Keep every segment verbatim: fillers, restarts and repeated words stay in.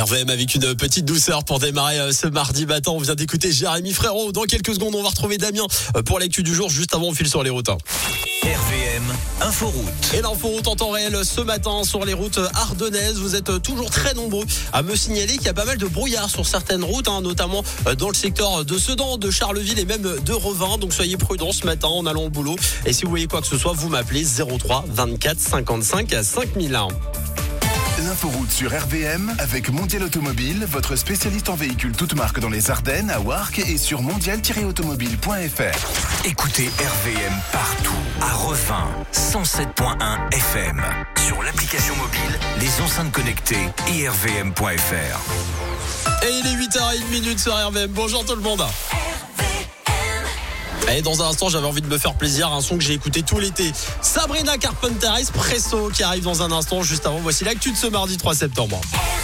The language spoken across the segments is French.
R V M avec une petite douceur pour démarrer ce mardi matin. On vient d'écouter Jérémy Frérot. Dans quelques secondes, on va retrouver Damien pour l'actu du jour. Juste avant, on file sur les routes. R V M Inforoute. Et l'inforoute en temps réel ce matin sur les routes ardennaises. Vous êtes toujours très nombreux à me signaler qu'il y a pas mal de brouillard sur certaines routes, hein, notamment dans le secteur de Sedan, de Charleville et même de Revin. Donc soyez prudents ce matin en allant au boulot. Et si vous voyez quoi que ce soit, vous m'appelez zéro trois vingt-quatre cinquante-cinq cinq mille un. L'inforoute sur R V M avec Mondial Automobile, votre spécialiste en véhicules toutes marques dans les Ardennes, à Warcq et sur mondial tiret automobile point f r. Écoutez R V M partout, à Revin, cent sept point un F M, sur l'application mobile, les enceintes connectées et r v m point f r. Et il est huit heures zéro un sur R V M. Bonjour tout le monde. Et dans un instant, j'avais envie de me faire plaisir, un son que j'ai écouté tout l'été. Sabrina Carpenter, Espresso, qui arrive dans un instant. Juste avant, voici l'actu de ce mardi trois septembre.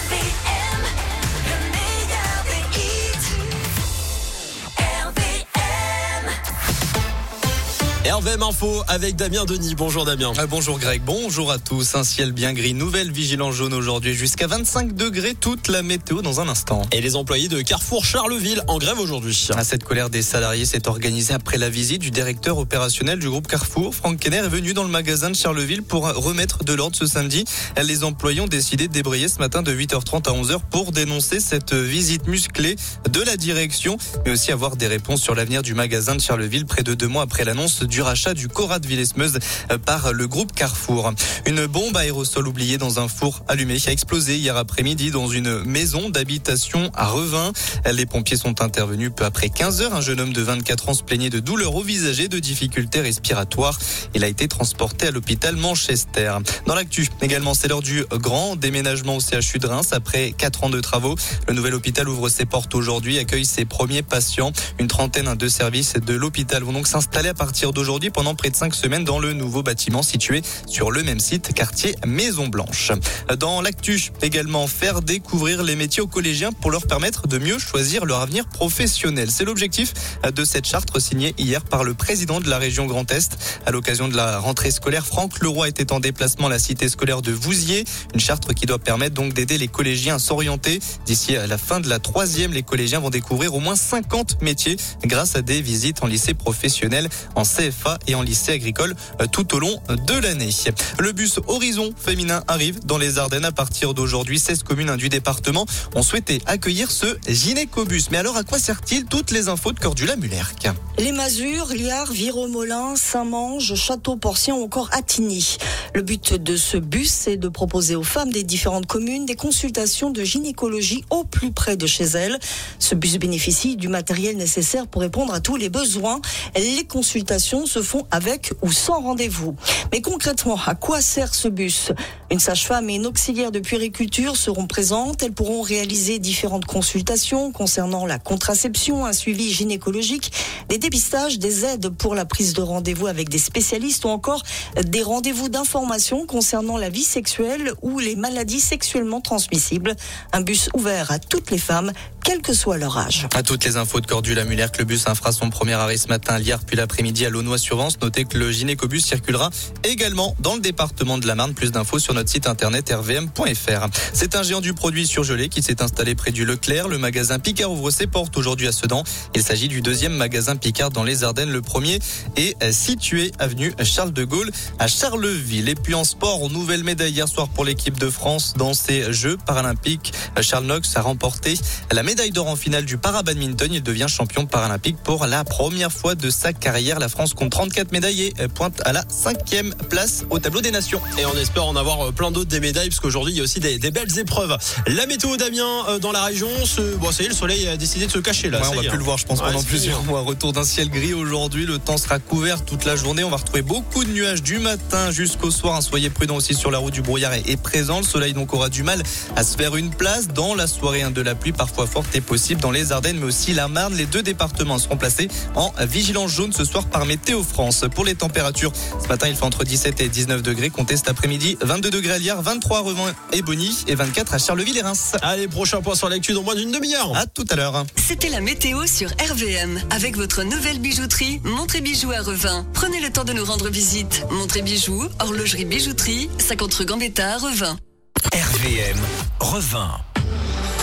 R V M Info avec Damien Denis. Bonjour Damien. Ah, bonjour Greg, bonjour à tous. Un ciel bien gris, nouvelle vigilance jaune aujourd'hui jusqu'à vingt-cinq degrés, toute la météo dans un instant. Et les employés de Carrefour Charleville en grève aujourd'hui. À cette colère des salariés s'est organisée après la visite du directeur opérationnel du groupe Carrefour. Franck Kenner est venu dans le magasin de Charleville pour remettre de l'ordre ce samedi. Les employés ont décidé de débrayer ce matin de huit heures trente à onze heures pour dénoncer cette visite musclée de la direction, mais aussi avoir des réponses sur l'avenir du magasin de Charleville près de deux mois après l'annonce du rachat du Cora de Villesmeuse par le groupe Carrefour. Une bombe aérosol oubliée dans un four allumé a explosé hier après-midi dans une maison d'habitation à Revin. Les pompiers sont intervenus peu après quinze heures. Un jeune homme de vingt-quatre ans se plaignait de douleurs au visage et de difficultés respiratoires. Il a été transporté à l'hôpital Manchester. Dans l'actu, également, c'est l'heure du grand déménagement au C H U de Reims. Après quatre ans de travaux, le nouvel hôpital ouvre ses portes aujourd'hui, accueille ses premiers patients. Une trentaine de services de l'hôpital vont donc s'installer à partir d'aujourd'hui pendant près de cinq semaines dans le nouveau bâtiment situé sur le même site, quartier Maison Blanche. Dans l'actu, également, faire découvrir les métiers aux collégiens pour leur permettre de mieux choisir leur avenir professionnel. C'est l'objectif de cette charte signée hier par le président de la région Grand Est. À l'occasion de la rentrée scolaire, Franck Leroy était en déplacement à la cité scolaire de Vouziers. Une charte qui doit permettre donc d'aider les collégiens à s'orienter. D'ici à la fin de la troisième, les collégiens vont découvrir au moins cinquante métiers grâce à des visites en lycée professionnel, en C F A et en lycée agricole tout au long de l'année. Le bus Horizon féminin arrive dans les Ardennes à partir d'aujourd'hui. seize communes du département ont souhaité accueillir ce gynécobus. Mais alors à quoi sert-il? Toutes les infos de Cordula-Mulerc. Les Masures, Liard, Viromolin, Saint-Mange, Château-Porcien ou encore Attigny. Le but de ce bus, c'est de proposer aux femmes des différentes communes des consultations de gynécologie au plus près de chez elles. Ce bus bénéficie du matériel nécessaire pour répondre à tous les besoins. Les consultations se font avec ou sans rendez-vous. Mais concrètement, à quoi sert ce bus? Une sage-femme et une auxiliaire de puériculture seront présentes. Elles pourront réaliser différentes consultations concernant la contraception, un suivi gynécologique, des dépistages, des aides pour la prise de rendez-vous avec des spécialistes ou encore des rendez-vous d'information concernant la vie sexuelle ou les maladies sexuellement transmissibles. Un bus ouvert à toutes les femmes, quel que soit leur âge. À toutes les infos de Cordula-Mulerc, le bus fera son premier arrêt ce matin à Liard puis l'après-midi à Launois-sur-Vence. Notez que le gynécobus circulera également dans le département de la Marne. Plus d'infos sur notre site internet r v m point f r. C'est un géant du produit surgelé qui s'est installé près du Leclerc. Le magasin Picard ouvre ses portes aujourd'hui à Sedan. Il s'agit du deuxième magasin Picard dans les Ardennes. Le premier est situé avenue Charles de Gaulle à Charleville. Et puis en sport, nouvelle médaille hier soir pour l'équipe de France dans ces Jeux paralympiques. Charles Knox a remporté la médaille d'or en finale du para-badminton. Il devient champion paralympique pour la première fois de sa carrière. La France compte trente-quatre médailles et pointe à la cinquième place au tableau des nations. Et on espère en avoir plein d'autres des médailles parce qu'aujourd'hui il y a aussi des, des belles épreuves. La météo, Damien, euh, dans la région, ce, bon, ça y est, le soleil a décidé de se cacher là. Ouais, ça on va y est, plus hein. le voir, je pense, Ouais, pendant c'est plusieurs fini. mois. Retour d'un ciel gris aujourd'hui. Le temps sera couvert toute la journée. On va retrouver beaucoup de nuages du matin jusqu'au soir. Soyez prudents aussi sur la route. Du brouillard est présent. Le soleil donc aura du mal à se faire une place dans la soirée. De la pluie parfois forte est possible dans les Ardennes, mais aussi la Marne. Les deux départements seront placés en vigilance jaune ce soir par Météo France. Pour les températures, ce matin il fait entre dix-sept et dix-neuf degrés. Comptez cet après-midi vingt-deux degrés à Liard, vingt-trois à Revin et Bonny et vingt-quatre à Charleville et Reims. Allez, prochain point sur l'actu dans moins d'une demi-heure. À tout à l'heure. C'était la météo sur R V M. Avec votre nouvelle bijouterie Montré Bijoux à Revin. Prenez le temps de nous rendre visite. Montré Bijoux, horlogerie bijouterie, cinquante rue Gambetta à Revin. R V M Revin.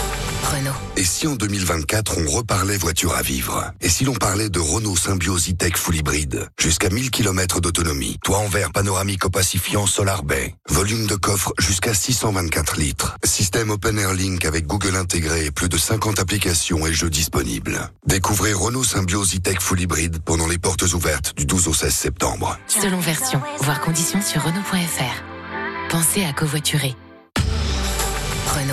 Renault. Et si en deux mille vingt-quatre, on reparlait voiture à vivre? Et si l'on parlait de Renault Symbioz E-Tech Full Hybride? Jusqu'à mille kilomètres d'autonomie. Toit en verre panoramique opacifiant Solar Bay. Volume de coffre jusqu'à six cent vingt-quatre litres. Système Open Air Link avec Google intégré et plus de cinquante applications et jeux disponibles. Découvrez Renault Symbioz E-Tech Full Hybride pendant les portes ouvertes du douze au seize septembre. Selon version, voir conditions sur Renault point F R. Pensez à covoiturer. Renault.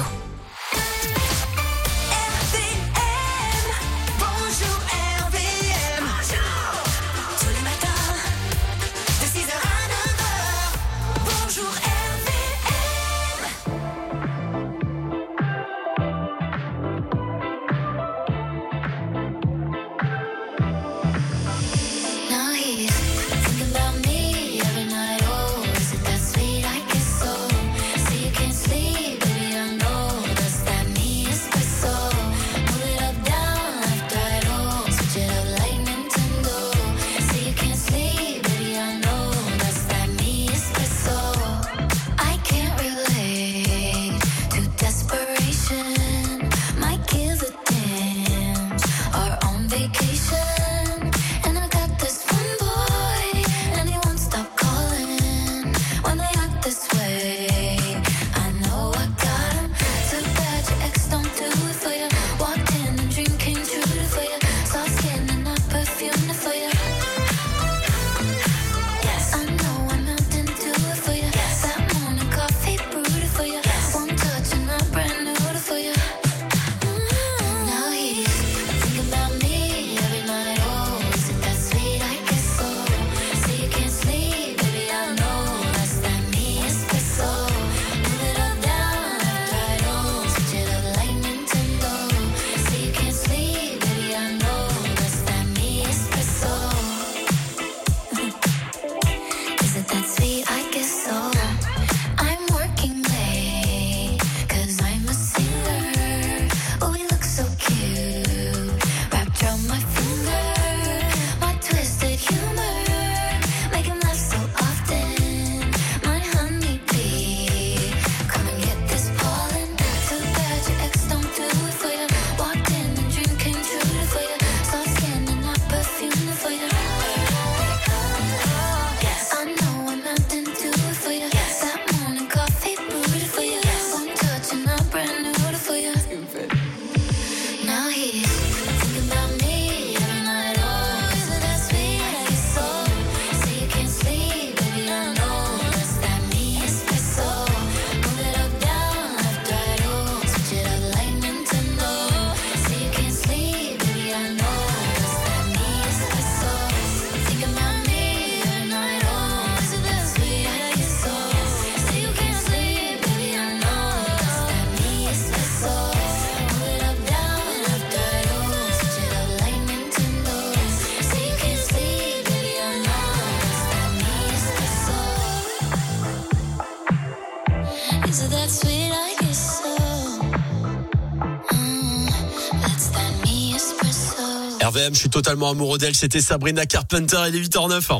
R V M, je suis totalement amoureux d'elle, c'était Sabrina Carpenter, il est huit heures neuf.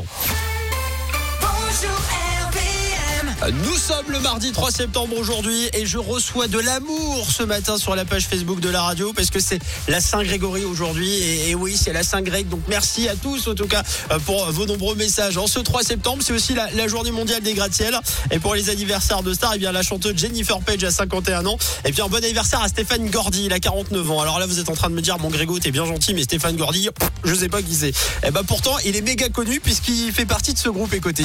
Nous sommes le mardi trois septembre aujourd'hui et je reçois de l'amour ce matin sur la page Facebook de la radio parce que c'est la Saint-Grégory aujourd'hui et, et oui c'est la Saint-Greg, donc merci à tous en tout cas pour vos nombreux messages. En ce trois septembre c'est aussi la, la journée mondiale des gratte-ciels et pour les anniversaires de stars, et bien la chanteuse Jennifer Page a cinquante et un ans et puis un bon anniversaire à Stéphane Gordy, il a quarante-neuf ans. Alors là vous êtes en train de me dire mon Grégo t'es bien gentil mais Stéphane Gordy je sais pas qui c'est. Et ben pourtant il est méga connu puisqu'il fait partie de ce groupe, écoutez.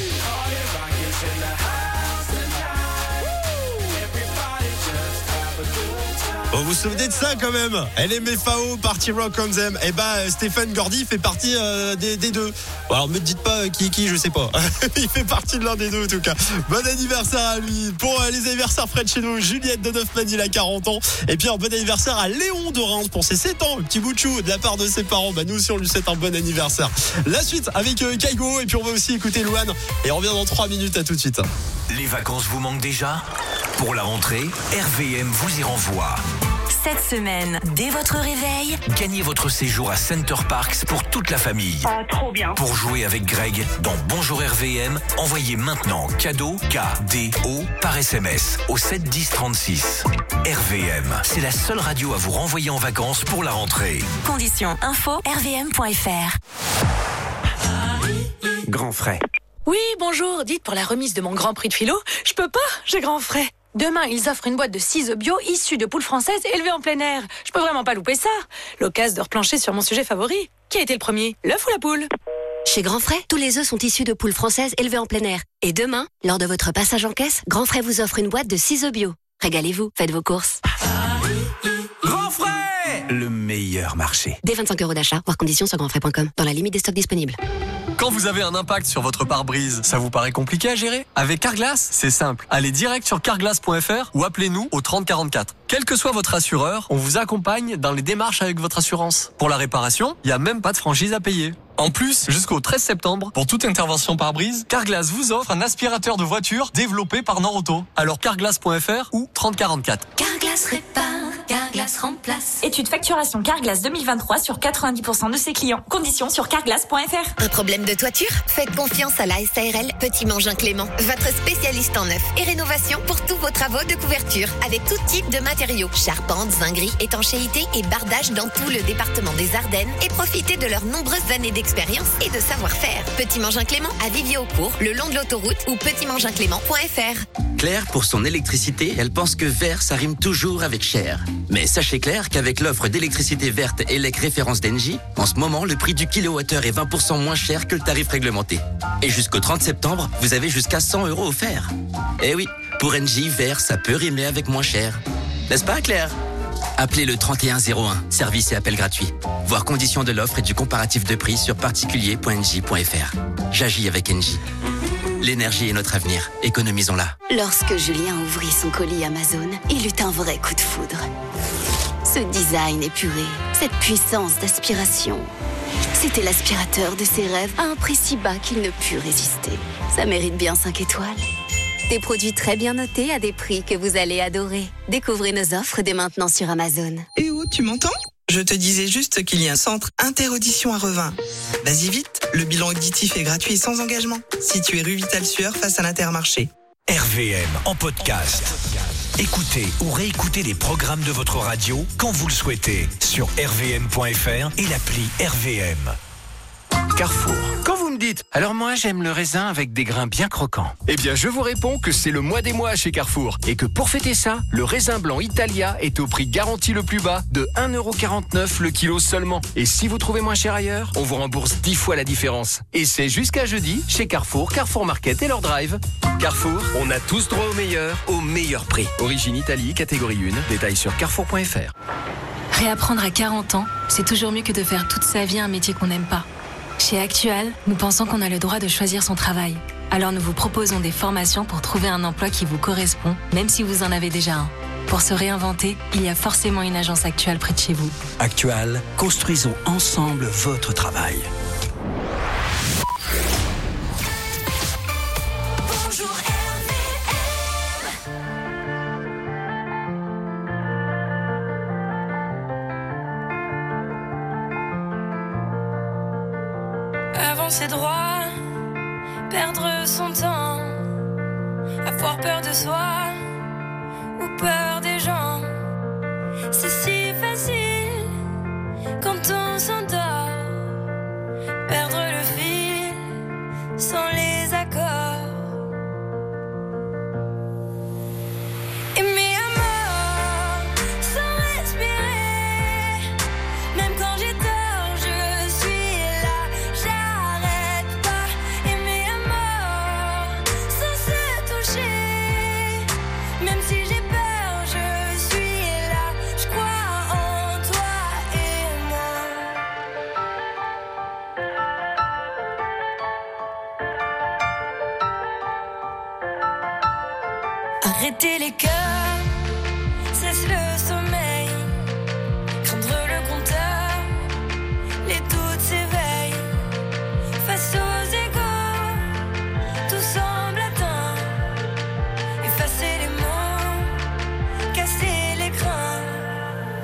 Vous vous souvenez de ça quand même? Elle est F A O, Party Rock on them. Et bah Stéphane Gordy fait partie euh, des, des deux. Bon, alors me dites pas qui qui, je sais pas. Il fait partie de l'un des deux en tout cas. Bon anniversaire à lui. Pour euh, les anniversaires près de chez nous, Juliette de Neufman, il a quarante ans. Et puis un bon anniversaire à Léon de Reims pour ses sept ans. Un petit bout de chou de la part de ses parents. Bah nous aussi on lui souhaite un bon anniversaire. La suite avec euh, Kaigo et puis on va aussi écouter Louane. Et on revient dans trois minutes, à tout de suite. Les vacances vous manquent déjà? Pour la rentrée, R V M vous y renvoie. cette semaine, dès votre réveil, Gagnez votre séjour à Center Parcs pour toute la famille. Ah, trop bien. Pour jouer avec Greg dans Bonjour R V M, envoyez maintenant cadeau K D O par S M S au sept dix trente-six. R V M, c'est la seule radio à vous renvoyer en vacances pour la rentrée. conditions info r v m point f r. Grand frais. Oui, bonjour. Dites, pour la remise de mon Grand Prix de philo, je peux pas, j'ai grand frais. Demain, ils offrent une boîte de ciseaux bio issus de poules françaises élevées en plein air. Je peux vraiment pas louper ça. L'occasion de replancher sur mon sujet favori. Qui a été le premier, l'œuf ou la poule? Chez Grand Frais, tous les œufs sont issus de poules françaises élevées en plein air. Et demain, lors de votre passage en caisse, Grand Frais vous offre une boîte de ciseaux bio. Régalez-vous, faites vos courses. Grand frais, le meilleur marché. Dès vingt-cinq euros d'achat, voire conditions sur grandfrais point com, dans la limite des stocks disponibles. Quand vous avez un impact sur votre pare-brise, ça vous paraît compliqué à gérer? Avec Carglass, c'est simple. Allez direct sur carglass point f r ou appelez-nous au trente quarante-quatre. Quel que soit votre assureur, on vous accompagne dans les démarches avec votre assurance. Pour la réparation, il n'y a même pas de franchise à payer. En plus, jusqu'au treize septembre, pour toute intervention pare-brise, Carglass vous offre un aspirateur de voiture développé par Norauto. Alors carglass point f r ou trente quarante-quatre. Carglass répare, Carglass remplace. Étude facturation Carglass deux mille vingt-trois sur quatre-vingt-dix pour cent de ses clients. Conditions sur carglass point f r. Un problème de toiture? Faites confiance à la S A R L Petit Mangin Clément, votre spécialiste en neuf et rénovation pour tous vos travaux de couverture, avec tout type de matériaux, charpente, zinguerie, étanchéité et bardage dans tout le département des Ardennes, et profitez de leurs nombreuses années d'expérience et de savoir-faire. Petit Mangin Clément à Vivier-au-Court, le long de l'autoroute ou petit mangin clément point f r. Claire, pour son électricité, elle pense que vert, ça rime toujours avec cher. Mais sachez Claire qu'avec l'offre d'électricité verte E L E C référence d'Engie, en ce moment, le prix du kilowattheure est vingt pour cent moins cher que le tarif réglementé. Et jusqu'au trente septembre, vous avez jusqu'à cent euros offerts. Eh oui, pour Engie, vert, ça peut rimer avec moins cher. N'est-ce pas, Claire? Appelez le trente et un zéro un, service et appel gratuit. Voir conditions de l'offre et du comparatif de prix sur particulier point engie point f r. J'agis avec Engie. L'énergie est notre avenir, économisons-la. Lorsque Julien ouvrit son colis Amazon, il eut un vrai coup de foudre. Ce design épuré, cette puissance d'aspiration. C'était l'aspirateur de ses rêves à un prix si bas qu'il ne put résister. Ça mérite bien cinq étoiles. Des produits très bien notés à des prix que vous allez adorer. Découvrez nos offres dès maintenant sur Amazon. Eh oh, tu m'entends? Je te disais juste qu'il y a un centre Interaudition à Revin. Vas-y vite, le bilan auditif est gratuit et sans engagement. Situé rue Vital Sueur face à l'Intermarché. R V M en podcast. Écoutez ou réécoutez les programmes de votre radio quand vous le souhaitez sur r v m point f r et l'appli R V M. Carrefour. Quand vous me dites, alors moi j'aime le raisin avec des grains bien croquants. Eh bien je vous réponds que c'est le mois des mois chez Carrefour. Et que pour fêter ça, le raisin blanc Italia est au prix garanti le plus bas de un euro quarante-neuf le kilo seulement. Et si vous trouvez moins cher ailleurs, on vous rembourse dix fois la différence. Et c'est jusqu'à jeudi chez Carrefour, Carrefour Market et leur drive. Carrefour, on a tous droit au meilleur, au meilleur prix. Origine Italie, catégorie un, détails sur carrefour point f r. Réapprendre à quarante ans, c'est toujours mieux que de faire toute sa vie un métier qu'on n'aime pas. Chez Actual, nous pensons qu'on a le droit de choisir son travail. Alors nous vous proposons des formations pour trouver un emploi qui vous correspond, même si vous en avez déjà un. Pour se réinventer, il y a forcément une agence Actual près de chez vous. Actual, construisons ensemble votre travail. Avancer droit, perdre son temps, avoir peur de soi ou peur des gens. C'est si facile quand on s'endort, perdre le fil sans les accords. Aimer à mort sans respirer, même quand j'ai tort. Arrêter les cœurs, cesse le sommeil, craindre le compteur, les doutes s'éveillent, face aux égaux, tout semble atteint, effacer les mots, casser l'écran.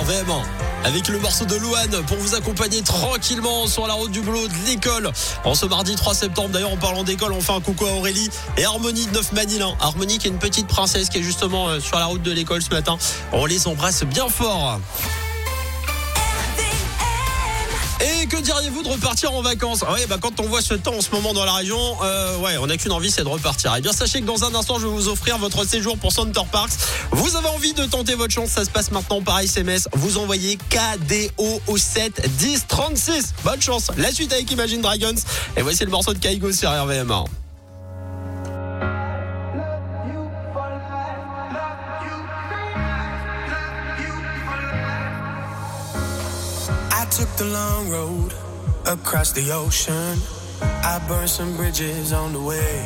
R V M avec le morceau de Louane pour vous accompagner tranquillement sur la route du boulot, de l'école. En ce mardi trois septembre, d'ailleurs, en parlant d'école, on fait un coucou à Aurélie et Harmonie de Neuf-Manilin. Harmonie qui est une petite princesse qui est justement sur la route de l'école ce matin. On les embrasse bien fort. Et que diriez-vous de repartir en vacances? Ah ouais, bah quand on voit ce temps en ce moment dans la région, euh, ouais, on n'a qu'une envie, c'est de repartir. Et bien sachez que dans un instant, je vais vous offrir votre séjour pour Center Parks. Vous avez envie de tenter votre chance, ça se passe maintenant par S M S. Vous envoyez K D O au sept dix trente-six. Bonne chance. La suite avec Imagine Dragons. Et voici le morceau de Kaigo sur R V M. I took the long road across the ocean. I burned some bridges on the way.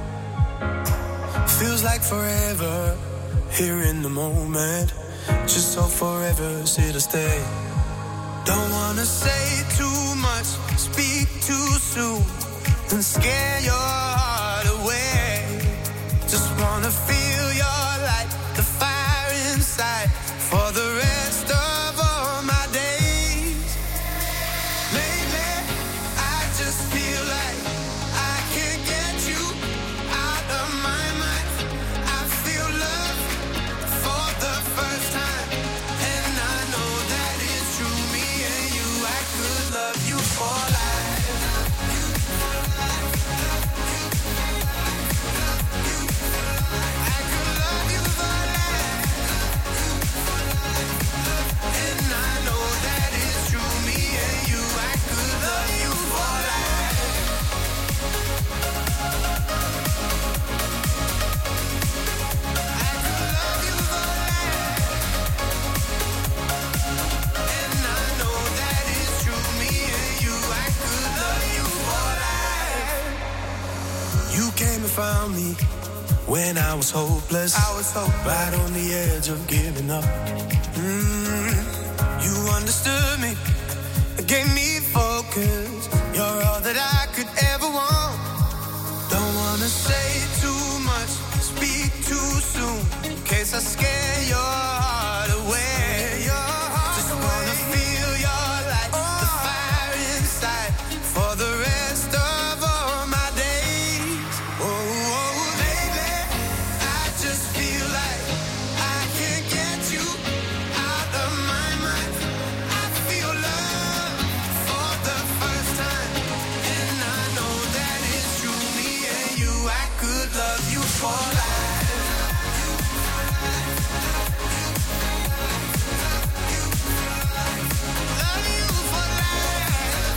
Feels like forever here in the moment. Just so forever's here to stay. Don't wanna say too much, speak too soon, and scare your heart away. Just wanna feel your light, the fire inside, for the rest of all my days. Lately, I just feel like I can't get you out of my mind. I feel love for the first time, and I know that it's true. Me and you, I could love you for life. I could love you for life, and I know that it's true. Me and you, I could love you for life. I could love you for life, and I know that it's true. Me and you, I could love you for life. You came and found me when I was hopeless. I was hopeless, right on the edge of giving up. Mm, you understood me, gave me focus. You're all that I could ever want. Don't wanna say too much, speak too soon, in case I scare your heart away. Just wanna feel your light, the fire inside, for the rest of all my days. Oh, oh, baby, I just feel like I can't get you out of my mind. I feel love for the first time, and I know that it's true. Me and you, I could love you for life. Love you for life,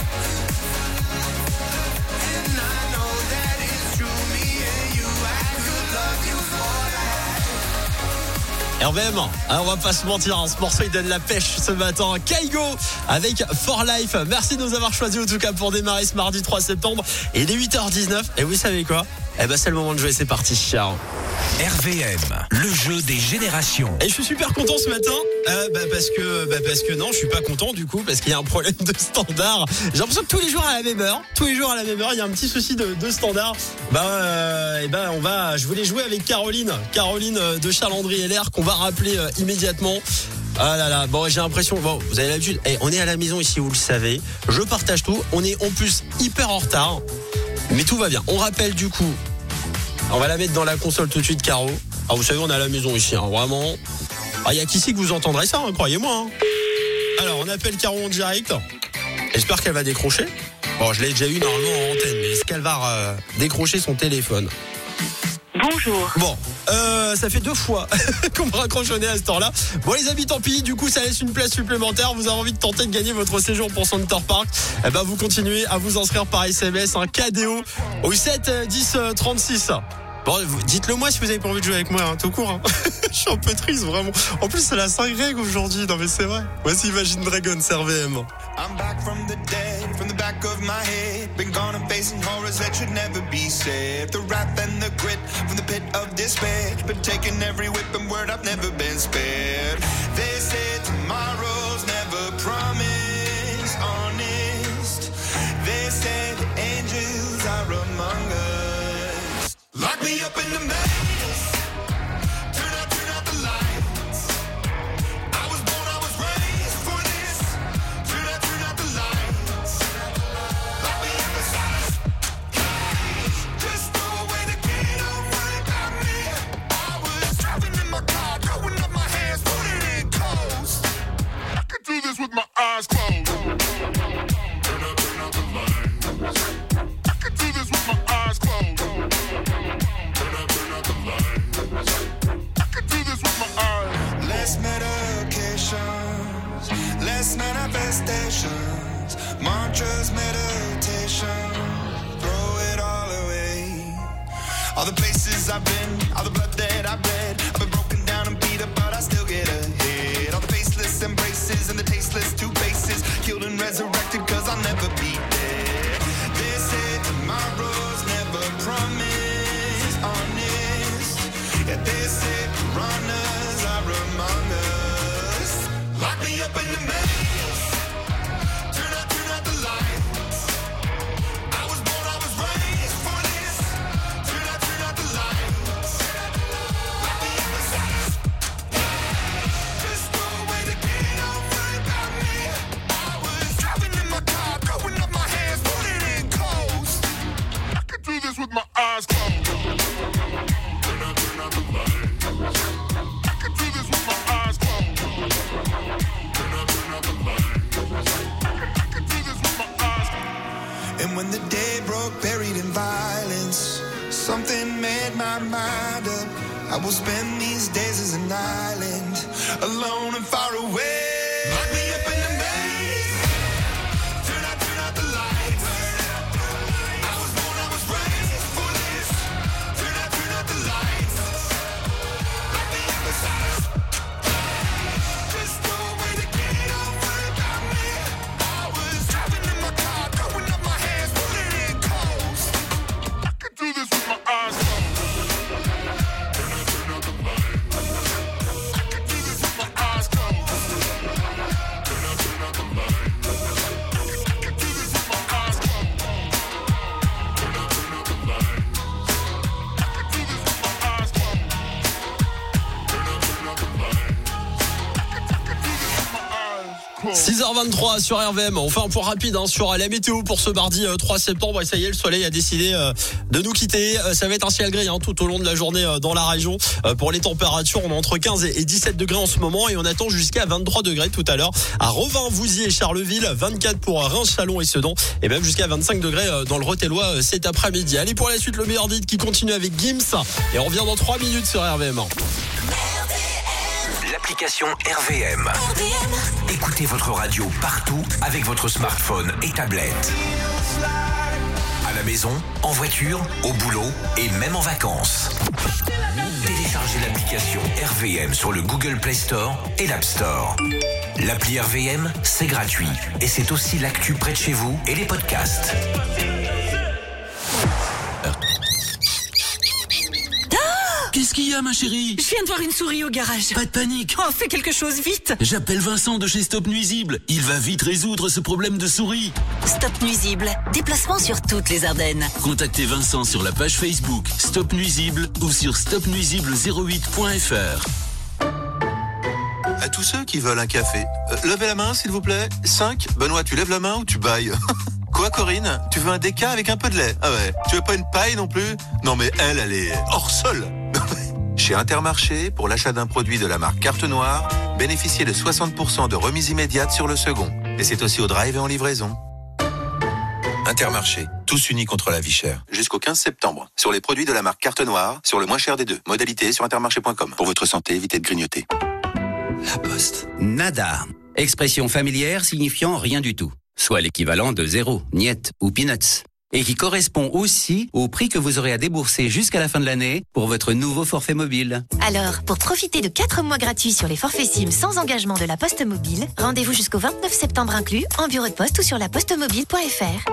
and I know that it's true. Me and you, I could love you for life. R V M, hein, on va pas se mentir, hein, ce morceau il donne la pêche ce matin. Kaigo avec For Life. Merci de nous avoir choisis en tout cas pour démarrer ce mardi trois septembre. Et il est huit heures dix-neuf. Et vous savez quoi? Eh ben c'est le moment de jouer, c'est parti. Ciao. R V M, le jeu des générations. Et je suis super content ce matin euh, bah parce que bah parce que non, je suis pas content du coup parce qu'il y a un problème de standard. J'ai l'impression que tous les jours à la même heure, tous les jours à la même heure, il y a un petit souci de, de standard. Bah euh, et ben on va, je voulais jouer avec Caroline, Caroline de Chalandry-L R qu'on va rappeler euh, immédiatement. Ah là là, bon j'ai l'impression, bon vous avez l'habitude, hey, on est à la maison ici, vous le savez. Je partage tout, on est en plus hyper en retard, mais tout va bien. On rappelle du coup. On va la mettre dans la console tout de suite, Caro. Ah, vous savez, on est à la maison ici, hein, vraiment. Ah, il y a qu'ici que vous entendrez ça, hein, croyez-moi. Hein. Alors, on appelle Caro en direct. J'espère qu'elle va décrocher. Bon, je l'ai déjà eu normalement en antenne, mais est-ce qu'elle va euh, décrocher son téléphone? Bonjour. Bon, euh, ça fait deux fois qu'on me raccroche au nez à ce temps-là. Bon les amis, tant pis, du coup ça laisse une place supplémentaire. Vous avez envie de tenter de gagner votre séjour pour Center Park, eh ben vous continuez à vous inscrire par S M S, un K D O au sept dix trente-six. Bon, dites-le moi si vous avez pas envie de jouer avec moi, hein, tout court. Hein. Je suis un peu triste, vraiment. En plus, c'est la Saint-Greg aujourd'hui. Non, mais c'est vrai. Voici Imagine Dragons, R V M. I'm back from the dead, from the back of my head. Been gone and facing horrors that should never be said. The wrath and the grit from the pit of despair. Been taking every whip and word, I've never been spared. They said tomorrow's never promised, honest. They said the angels are among us. Lock me up in the maze. Turn out, turn out the lights. I was born, I was raised. All the places I've been, all the blood that I've bled. I've been broken down and beat up, but I still get ahead. All the faceless embraces and the tasteless two faces. Killed and resurrected, cause I'll never be dead. They say tomorrow's never promised, honest. Yeah, they say piranhas are among us. Lock me up in the maze. Turn out, turn out the lights. I was born, I was raised for this. Turn out, turn out the lights. Lock me up inside. Just throw away the key, don't worry about me. I was driving in my car, throwing up my hands, pulling in close. I could do this with my eyes closed. Turn out, turn out the lights. I could do this with my eyes closed. Turn out, turn out the lights. I could do this with my eyes closed. And when the day broke, buried in violence, something made my mind up. I will spend these days as an island, alone and far away. Lock me up in the maze. Turn out, turn out the lights. I was born, I was raised for this. Turn out, turn out the lights. Lock me up inside. Just throw away the key, don't worry about me. I was driving in my car, throwing up my hands, pulling in close. I could do this with my eyes closed. Turn out, turn out the lights. I could do this with my eyes closed. Turn out, turn out the lights. I could do this with my eyes closed. Turn out, turn out the lights. I could do this with my eyes closed. Turn out, turn out the lights. six heures vingt-trois sur R V M. On fait un point rapide hein, sur la météo pour ce mardi euh, trois septembre. Et ça y est, le soleil a décidé euh, de nous quitter. Euh, ça va être un ciel gris hein, tout au long de la journée euh, dans la région. Euh, pour les températures, on est entre quinze et dix-sept degrés en ce moment et on attend jusqu'à vingt-trois degrés tout à l'heure à Revin, Vouziers et Charleville, vingt-quatre pour Reims, Chalon et Sedan et même jusqu'à vingt-cinq degrés euh, dans le Rothellois euh, cet après-midi. Allez pour la suite, le meilleur beat qui continue avec Gims et on revient dans trois minutes sur R V M. L'application R V M. Écoutez votre radio partout avec votre smartphone et tablette. À la maison, en voiture, au boulot et même en vacances. Téléchargez l'application R V M sur le Google Play Store et l'App Store. L'appli R V M, c'est gratuit et c'est aussi l'actu près de chez vous et les podcasts. Qu'est-ce qu'il y a, ma chérie? Je viens de voir une souris au garage. Pas de panique. Oh, fais quelque chose, vite. J'appelle Vincent de chez Stop Nuisible. Il va vite résoudre ce problème de souris. Stop Nuisible. Déplacement sur toutes les Ardennes. Contactez Vincent sur la page Facebook Stop Nuisible ou sur stop nuisible zéro huit point f r. À tous ceux qui veulent un café, euh, levez la main, s'il vous plaît. cinq. Benoît, tu lèves la main ou tu bailles? Quoi, Corinne? Tu veux un déca avec un peu de lait? Ah ouais. Tu veux pas une paille non plus? Non mais elle, elle est hors sol. Chez Intermarché, pour l'achat d'un produit de la marque Carte Noire, bénéficiez de soixante pour cent de remise immédiate sur le second. Et c'est aussi au drive et en livraison. Intermarché, tous unis contre la vie chère. Jusqu'au quinze septembre. Sur les produits de la marque Carte Noire, sur le moins cher des deux. Modalité sur intermarché point com. Pour votre santé, évitez de grignoter. La Poste. Nada. Expression familière signifiant rien du tout. Soit l'équivalent de zéro, niet ou peanuts. Et qui correspond aussi au prix que vous aurez à débourser jusqu'à la fin de l'année pour votre nouveau forfait mobile. Alors, pour profiter de quatre mois gratuits sur les forfaits SIM sans engagement de la Poste Mobile, rendez-vous jusqu'au vingt-neuf septembre inclus en bureau de poste ou sur la poste mobile point f r.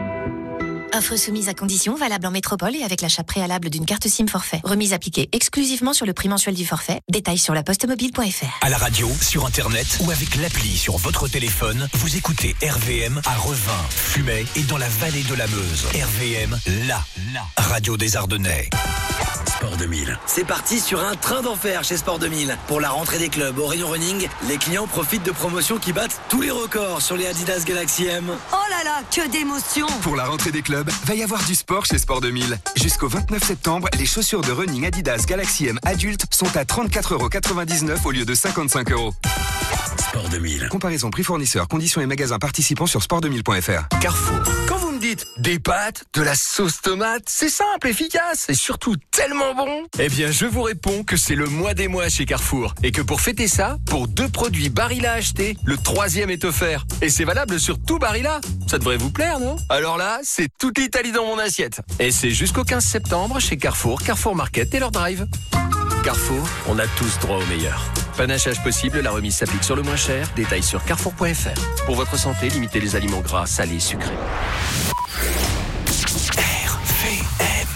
Offre soumise à conditions, valable en métropole et avec l'achat préalable d'une carte SIM forfait. Remise appliquée exclusivement sur le prix mensuel du forfait. Détails sur la poste mobile point f r. À la radio, sur internet ou avec l'appli sur votre téléphone, vous écoutez R V M à Revin, Fumay et dans la vallée de la Meuse. R V M, la, la radio des Ardennais. Sport deux mille. C'est parti sur un train d'enfer chez Sport deux mille. Pour la rentrée des clubs au rayon running, les clients profitent de promotions qui battent tous les records sur les Adidas Galaxy M. Oh là là, que d'émotion! Pour la rentrée des clubs, va y avoir du sport chez Sport deux mille. Jusqu'au vingt-neuf septembre, les chaussures de running Adidas Galaxy M adultes sont à trente-quatre euros quatre-vingt-dix-neuf au lieu de cinquante-cinq euros. Sport deux mille. Comparaison prix fournisseur, conditions et magasins participants sur sport deux mille point f r. Carrefour. Quand vous me dites des pâtes, de la sauce tomate, c'est simple, efficace et surtout tellement tellement bon. Eh bien, je vous réponds que c'est le mois des mois chez Carrefour. Et que pour fêter ça, pour deux produits Barilla achetés, le troisième est offert. Et c'est valable sur tout Barilla. Ça devrait vous plaire, non? Alors là, c'est toute l'Italie dans mon assiette. Et c'est jusqu'au quinze septembre chez Carrefour, Carrefour Market et leur drive. Carrefour, on a tous droit au meilleur. Panachage possible, la remise s'applique sur le moins cher. Détails sur carrefour point f r. Pour votre santé, limitez les aliments gras, salés, sucrés. R V M.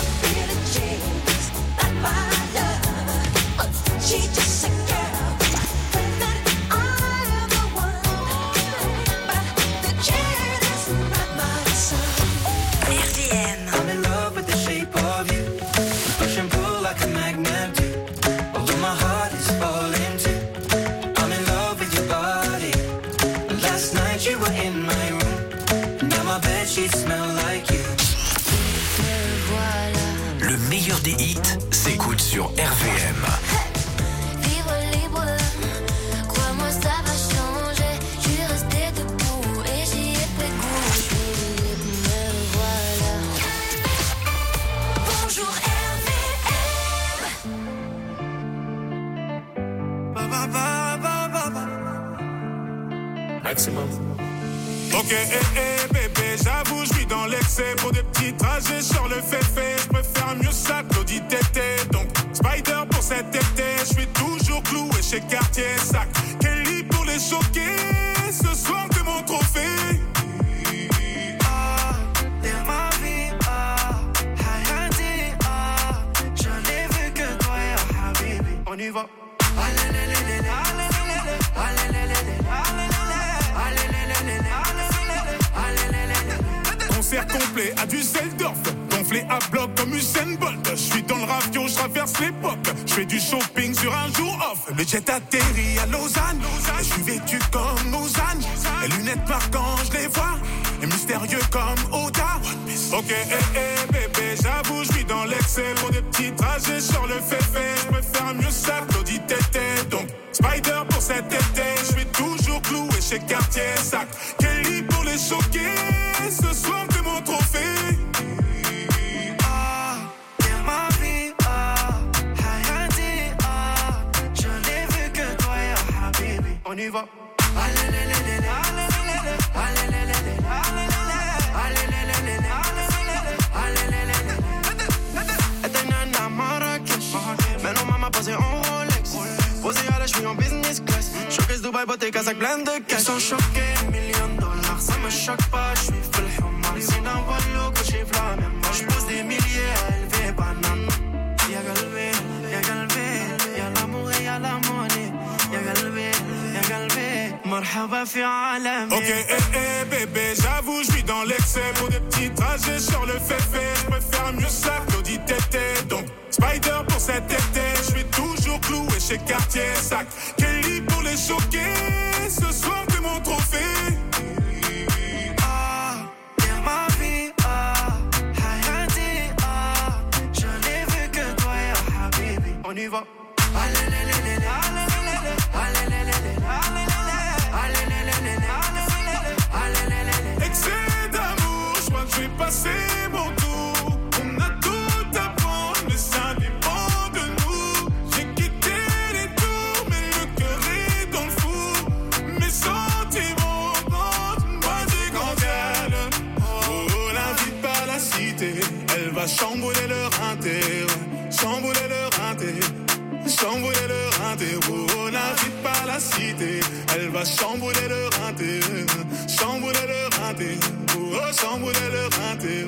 Le meilleur des hits s'écoute sur R V M. Libre, libre, crois-moi ça va changer. Je suis resté debout et j'y ai pris goût. Je suis libre, me voilà. Bonjour R V M. Ba, ba, ba, ba, ba, ba. Maximum. Ok, eh, eh, bébé, j'avoue, je vis dans l'excès. Pour des petits trajets sur le féfé, je préfère mieux ça que l'audit tété. Donc, Spider pour cet été, je suis toujours cloué chez Cartier Sac. Kelly pour les choquer, ce soir t'es mon trophée. Ah, t'es ma vie, ah, Hayati, ah, j'en ai vu que toi, ya Habibi. On y va. Allez, allez, allez, allez, allez, allez, concert complet à Düsseldorf, gonflé à bloc comme Usain Bolt. Je suis dans le ravio, je traverse l'époque. Je fais du shopping sur un jour off. Le jet atterrit à Lausanne. Je suis vêtu comme Lausanne. Les lunettes marquant, je les vois. Et mystérieux comme Oda. Ok, eh, eh, bébé, j'avoue, je vis dans l'excès. Pour des petits trajets sur le féfé, je préfère mieux ça que l'audit tété. Donc, Spider pour cet été, je suis toujours cloué chez Cartier Sac. Kelly pour les choquer, ce soir t'es mon trophée. Ah, t'es ma vie, ah, Hayati, ah, j'en ai vu que toi, ya Habibi. On y va. Allez, allez, allez, allez, allez, allez, allez, en business class. Showcase Dubaï, beauté, Kazakh, plein de cash. Ils sont choqués, millions de dollars, ça me choque pas. Je suis full human. Si d'un volo, que j'ai flamme, moi je pose des milliers à élever banane. Y'a galvé, y'a galvé, y'a l'amour et y'a la monnaie. Y'a galvé, y'a galvé, marhaba fi alami. Ok, eh, eh, bébé, j'avoue, je vis dans l'excès. Pour des petits trajets sur le féfé, je préfère mieux ça que l'audit tété. Donc, Spider pour cet été, je suis toujours cloué chez Cartier Sac. Kelly pour les choquer, ce soir t'es mon trophée. Ah, t'es ma vie, ah, Hayati, ah, j'en ai vu que toi, ya Habibi. On y va. Allez, allez, allez, allez, allez, allez, allez, allez, allez, allez, allez. Excès d'amour, je crois que je vais passer mon tour. On a tout à prendre, mais ça dépend de nous. J'ai quitté les tours, mais le cœur est dans le four. Mes sentiments rentrent, moi j'y conviennent. Oh, l'invite par la cité, elle va chambouler leur inter, chambouler leur inter, chambouler leur inter. Oh, l'invite par la cité, elle va chambouler leur inter, chambouler leur inter, oh, chambouler leur inter.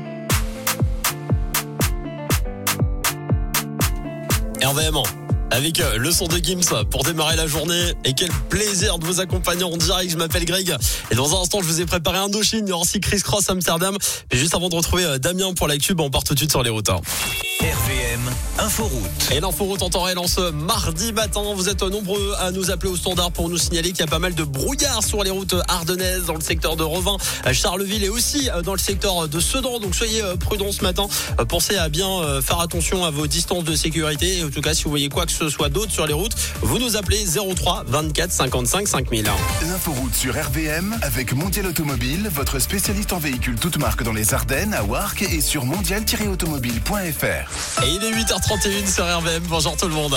R V M avec le son de Gims pour démarrer la journée. Et quel plaisir de vous accompagner en direct. Je m'appelle Greg et dans un instant je vous ai préparé un Indochine. Il y aura aussi Criss Cross Amsterdam. Et juste avant de retrouver Damien pour l'actu, on part tout de suite sur les routes. R V M Inforoute. Et l'inforoute en temps réel en ce mardi matin. Vous êtes nombreux à nous appeler au standard pour nous signaler qu'il y a pas mal de brouillard sur les routes ardennaises, dans le secteur de Revin, Charleville et aussi dans le secteur de Sedan. Donc soyez prudents ce matin. Pensez à bien faire attention à vos distances de sécurité. Et en tout cas, si vous voyez quoi que ce soit d'autre sur les routes, vous nous appelez zéro trois vingt-quatre cinquante-cinq cinq mille. L'inforoute sur R V M avec Mondial Automobile, votre spécialiste en véhicules toutes marques dans les Ardennes, à Warcq et sur mondial tiret automobile point f r. Et il est huit heures trente et une sur R V M. Bonjour tout le monde.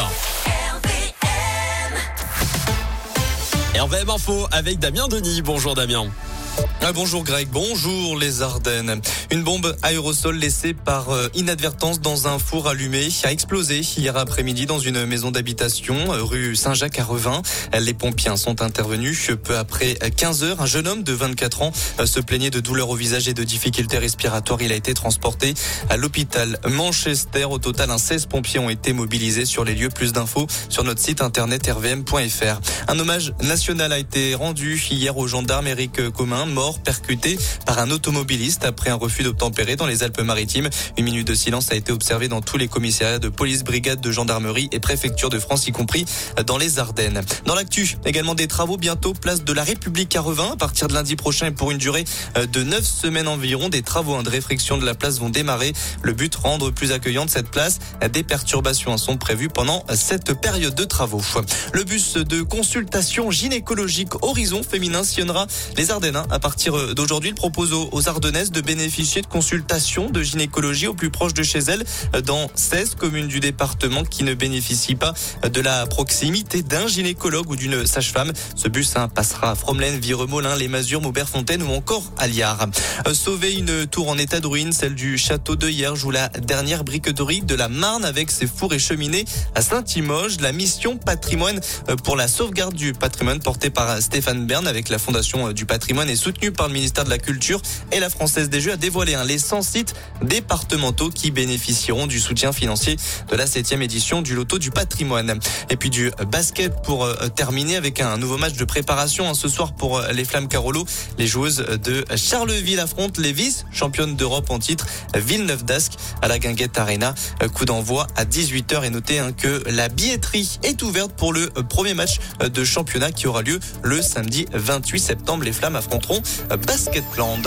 R V M Info avec Damien Denis. Bonjour Damien. Ah, bonjour Greg, bonjour les Ardennes. Une bombe aérosol laissée par euh, inadvertance dans un four allumé a explosé hier après-midi dans une maison d'habitation euh, rue Saint-Jacques à Revin. Les pompiers sont intervenus peu après quinze heures. Un jeune homme de vingt-quatre ans euh, se plaignait de douleurs au visage et de difficultés respiratoires. Il a été transporté à l'hôpital Manchester. Au total, un seize pompiers ont été mobilisés sur les lieux. Plus d'infos sur notre site internet r v m point f r. Un hommage national a été rendu hier au gendarme Éric Commun, mort percuté par un automobiliste après un refus d'obtempérer dans les Alpes-Maritimes. Une minute de silence a été observée dans tous les commissariats de police, brigades de gendarmerie et préfectures de France, y compris dans les Ardennes. Dans l'actu, également des travaux bientôt place de la République à Revin. À partir de lundi prochain et pour une durée de neuf semaines environ, des travaux de réfection de la place vont démarrer. Le but, rendre plus accueillante cette place. Des perturbations sont prévues pendant cette période de travaux. Le bus de consultation gynécologique Horizon Féminin sillonnera les Ardennes à partir d'aujourd'hui. Il propose aux Ardennaises de bénéficier de consultations de gynécologie au plus proche de chez elles dans seize communes du département qui ne bénéficient pas de la proximité d'un gynécologue ou d'une sage-femme. Ce bus hein, passera à Fromelaine, Viremolin, Les Masures, Maubert-Fontaine ou encore à Liard. Sauver une tour en état de ruine, celle du château de Hierges ou la dernière briqueterie de la Marne avec ses fours et cheminées à Saint-Limoges. La mission patrimoine pour la sauvegarde du patrimoine portée par Stéphane Bern avec la Fondation du patrimoine et soutenue par le ministère de la Culture et la Française des Jeux a dévoilé hein, les cent sites départementaux qui bénéficieront du soutien financier de la septième édition du Loto du patrimoine. Et puis du basket pour euh, terminer avec un nouveau match de préparation hein, ce soir pour euh, les Flammes Carolo. Les joueuses de Charleville affrontent les vice-championnes d'Europe en titre Villeneuve d'Ascq à la Guinguette Arena. Coup d'envoi à dix-huit heures et notez hein, que la billetterie est ouverte pour le premier match de championnat qui aura lieu le samedi vingt-huit septembre. Les Flammes affronteront Basketland.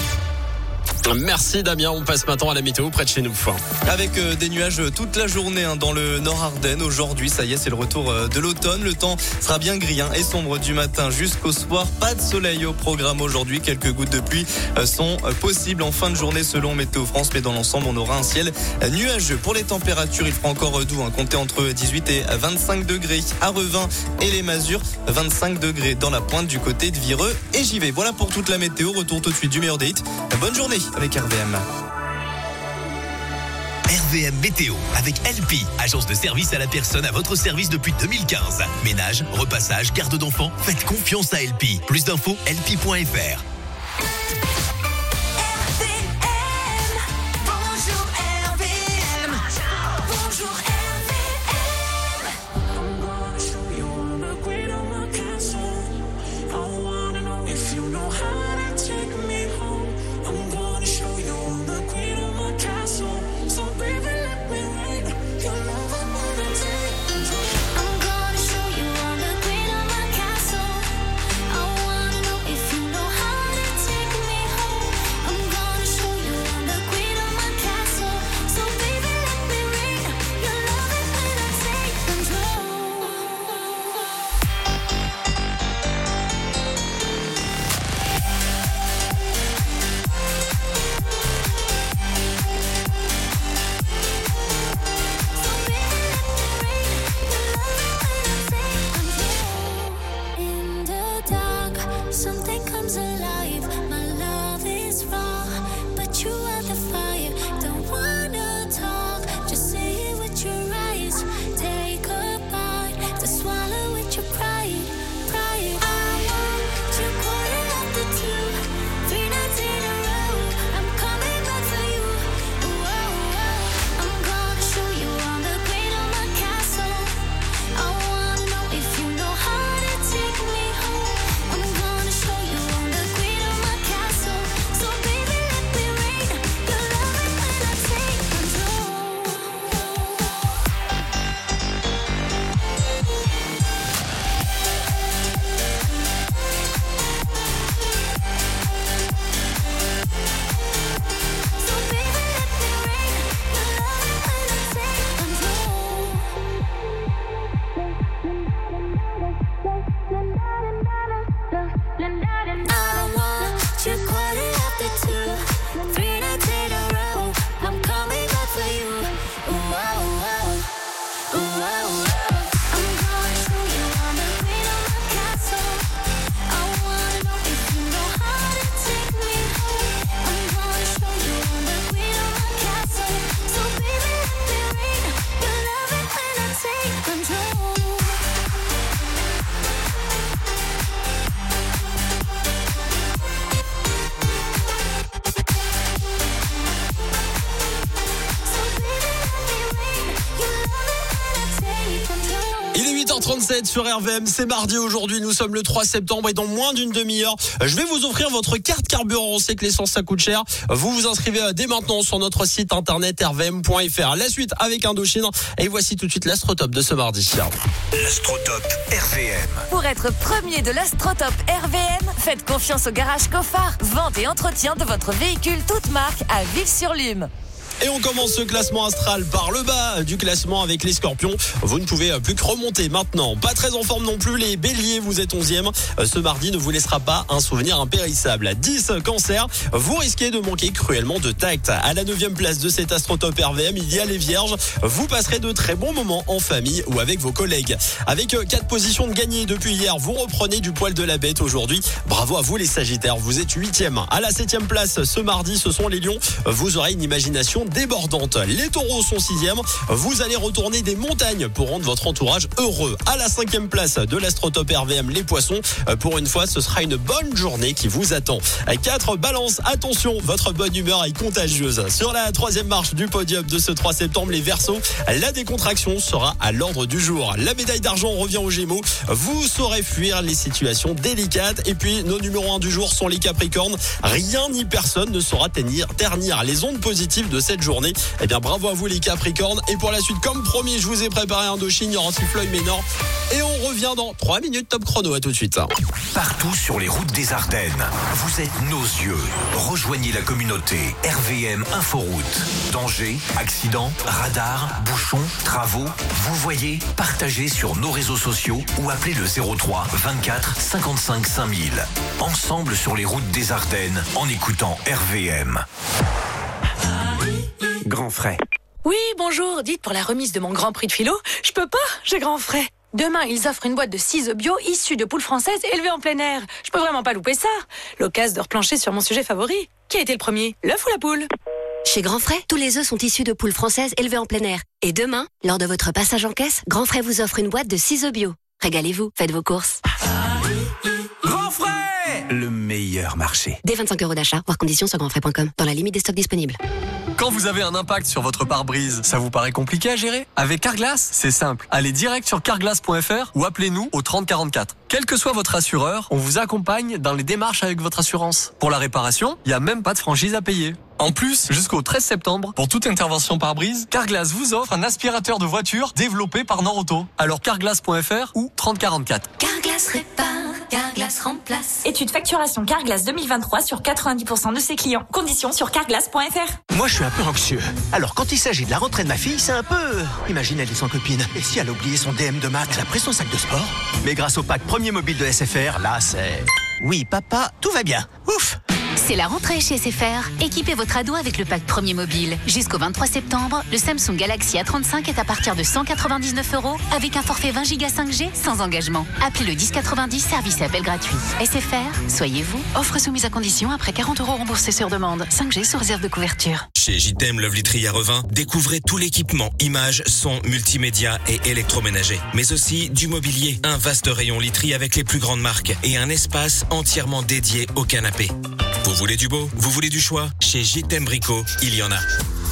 Merci Damien, on passe maintenant à la météo près de chez nous. Avec euh, des nuages toute la journée hein, dans le Nord Ardennes. Aujourd'hui, ça y est, c'est le retour euh, de l'automne. Le temps sera bien gris hein, et sombre du matin jusqu'au soir. Pas de soleil au programme aujourd'hui. Quelques gouttes de pluie euh, sont euh, possibles en fin de journée selon Météo France. Mais dans l'ensemble, on aura un ciel euh, nuageux. Pour les températures, il fera encore euh, doux. Hein, comptez entre dix-huit et vingt-cinq degrés à Revin et les Masures. vingt-cinq degrés dans la pointe du côté de Vireux et Givet. Voilà pour toute la météo. Retour tout de suite du meilleur des hits. Bonne journée avec R V M. R V M Météo avec L P, agence de service à la personne à votre service depuis deux mille quinze. Ménage, repassage, garde d'enfants, faites confiance à L P. Plus d'infos, l p point f r. Show you on the queen of my castle. I wanna know if you know how trente-sept sur R V M, c'est mardi aujourd'hui, nous sommes le trois septembre et dans moins d'une demi-heure, je vais vous offrir votre carte carburant. On sait que l'essence ça coûte cher. Vous vous inscrivez dès maintenant sur notre site internet r v m point f r. La suite avec Indochine et voici tout de suite l'Astrotop de ce mardi. L'Astrotop R V M. Pour être premier de l'Astrotop R V M, faites confiance au garage Cofard. Vente et entretien de votre véhicule toute marque à Vives-sur-Lume. Et on commence ce classement astral par le bas du classement avec les Scorpions. Vous ne pouvez plus que remonter maintenant. Pas très en forme non plus les Béliers, vous êtes onzième. Ce mardi ne vous laissera pas un souvenir impérissable. dix Cancer, vous risquez de manquer cruellement de tact. À la neuvième place de cet Astrotop R V M, il y a les Vierges. Vous passerez de très bons moments en famille ou avec vos collègues. Avec quatre positions de gagnées depuis hier, vous reprenez du poil de la bête aujourd'hui. Bravo à vous les Sagittaires, vous êtes huitième. À la septième place ce mardi, ce sont les Lions. Vous aurez une imagination débordante. Les Taureaux sont sixième. Vous allez retourner des montagnes pour rendre votre entourage heureux. À la cinquième place de l'Astrotop R V M, les Poissons. Pour une fois, ce sera une bonne journée qui vous attend. quatre Balance, attention, votre bonne humeur est contagieuse. Sur la troisième marche du podium de ce trois septembre, les Verseaux, la décontraction sera à l'ordre du jour. La médaille d'argent revient aux Gémeaux. Vous saurez fuir les situations délicates. Et puis, nos numéros un du jour sont les Capricornes. Rien ni personne ne saura ternir, ternir les ondes positives de cette journée. Eh bien, bravo à vous les Capricornes. Et pour la suite, comme promis, je vous ai préparé Indochine, il y aura aussi Floyd Ménor. Et on revient dans trois minutes top chrono. À tout de suite. Partout sur les routes des Ardennes, vous êtes nos yeux. Rejoignez la communauté R V M Inforoute. Danger, accident, radar, bouchons, travaux. Vous voyez, partagez sur nos réseaux sociaux ou appelez le zéro trois vingt-quatre cinquante-cinq cinq mille. Ensemble sur les routes des Ardennes en écoutant R V M. Grand frais. Oui, bonjour, dites pour la remise de mon Grand Prix de philo, je peux pas, j'ai grand frais. Demain, ils offrent une boîte de ciseaux bio issus de poules françaises élevées en plein air. Je peux vraiment pas louper ça. L'occasion de replancher sur mon sujet favori. Qui a été le premier, l'œuf ou la poule? Chez Grand Frais, tous les œufs sont issus de poules françaises élevées en plein air. Et demain, lors de votre passage en caisse, Grand Frais vous offre une boîte de ciseaux bio. Régalez-vous, faites vos courses. Grand frais, le meilleur marché. Dès vingt-cinq euros d'achat, voir conditions sur grandfrais point com, dans la limite des stocks disponibles. Quand vous avez un impact sur votre pare-brise, ça vous paraît compliqué à gérer? Avec Carglass, c'est simple. Allez direct sur carglass point f r ou appelez-nous au trente quarante-quatre. Quel que soit votre assureur, on vous accompagne dans les démarches avec votre assurance. Pour la réparation, il n'y a même pas de franchise à payer. En plus, jusqu'au treize septembre, pour toute intervention pare-brise, Carglass vous offre un aspirateur de voiture développé par Norauto. Alors carglass point f r ou trente quarante-quatre. Carglass répare, Carglass remplace. Étude facturation Carglass deux mille vingt-trois sur quatre-vingt-dix pour cent de ses clients. Conditions sur carglass point f r. Moi, je suis un peu anxieux. Alors, quand il s'agit de la rentrée de ma fille, c'est un peu... Imagine, elle est sans copine. Et si elle a oublié son D M de maths, elle a pris son sac de sport? Mais grâce au pack premier mobile de S F R, là, c'est... Oui, papa, tout va bien. Ouf! C'est la rentrée chez S F R. Équipez votre ado avec le pack premier mobile. Jusqu'au vingt-trois septembre, le Samsung Galaxy A trente-cinq est à partir de cent quatre-vingt-dix-neuf euros avec un forfait vingt giga cinq G sans engagement. Appelez le dix quatre-vingt-dix, service et appel gratuit. S F R, soyez vous. Offre soumise à condition après quarante euros remboursés sur demande. cinq G sous réserve de couverture. Chez J T M Love Literie à Revin, découvrez tout l'équipement, images, son, multimédia et électroménager. Mais aussi du mobilier, un vaste rayon literie avec les plus grandes marques et un espace entièrement dédié au canapé. Vous voulez du beau? Vous voulez du choix? Chez J T M Brico, il y en a.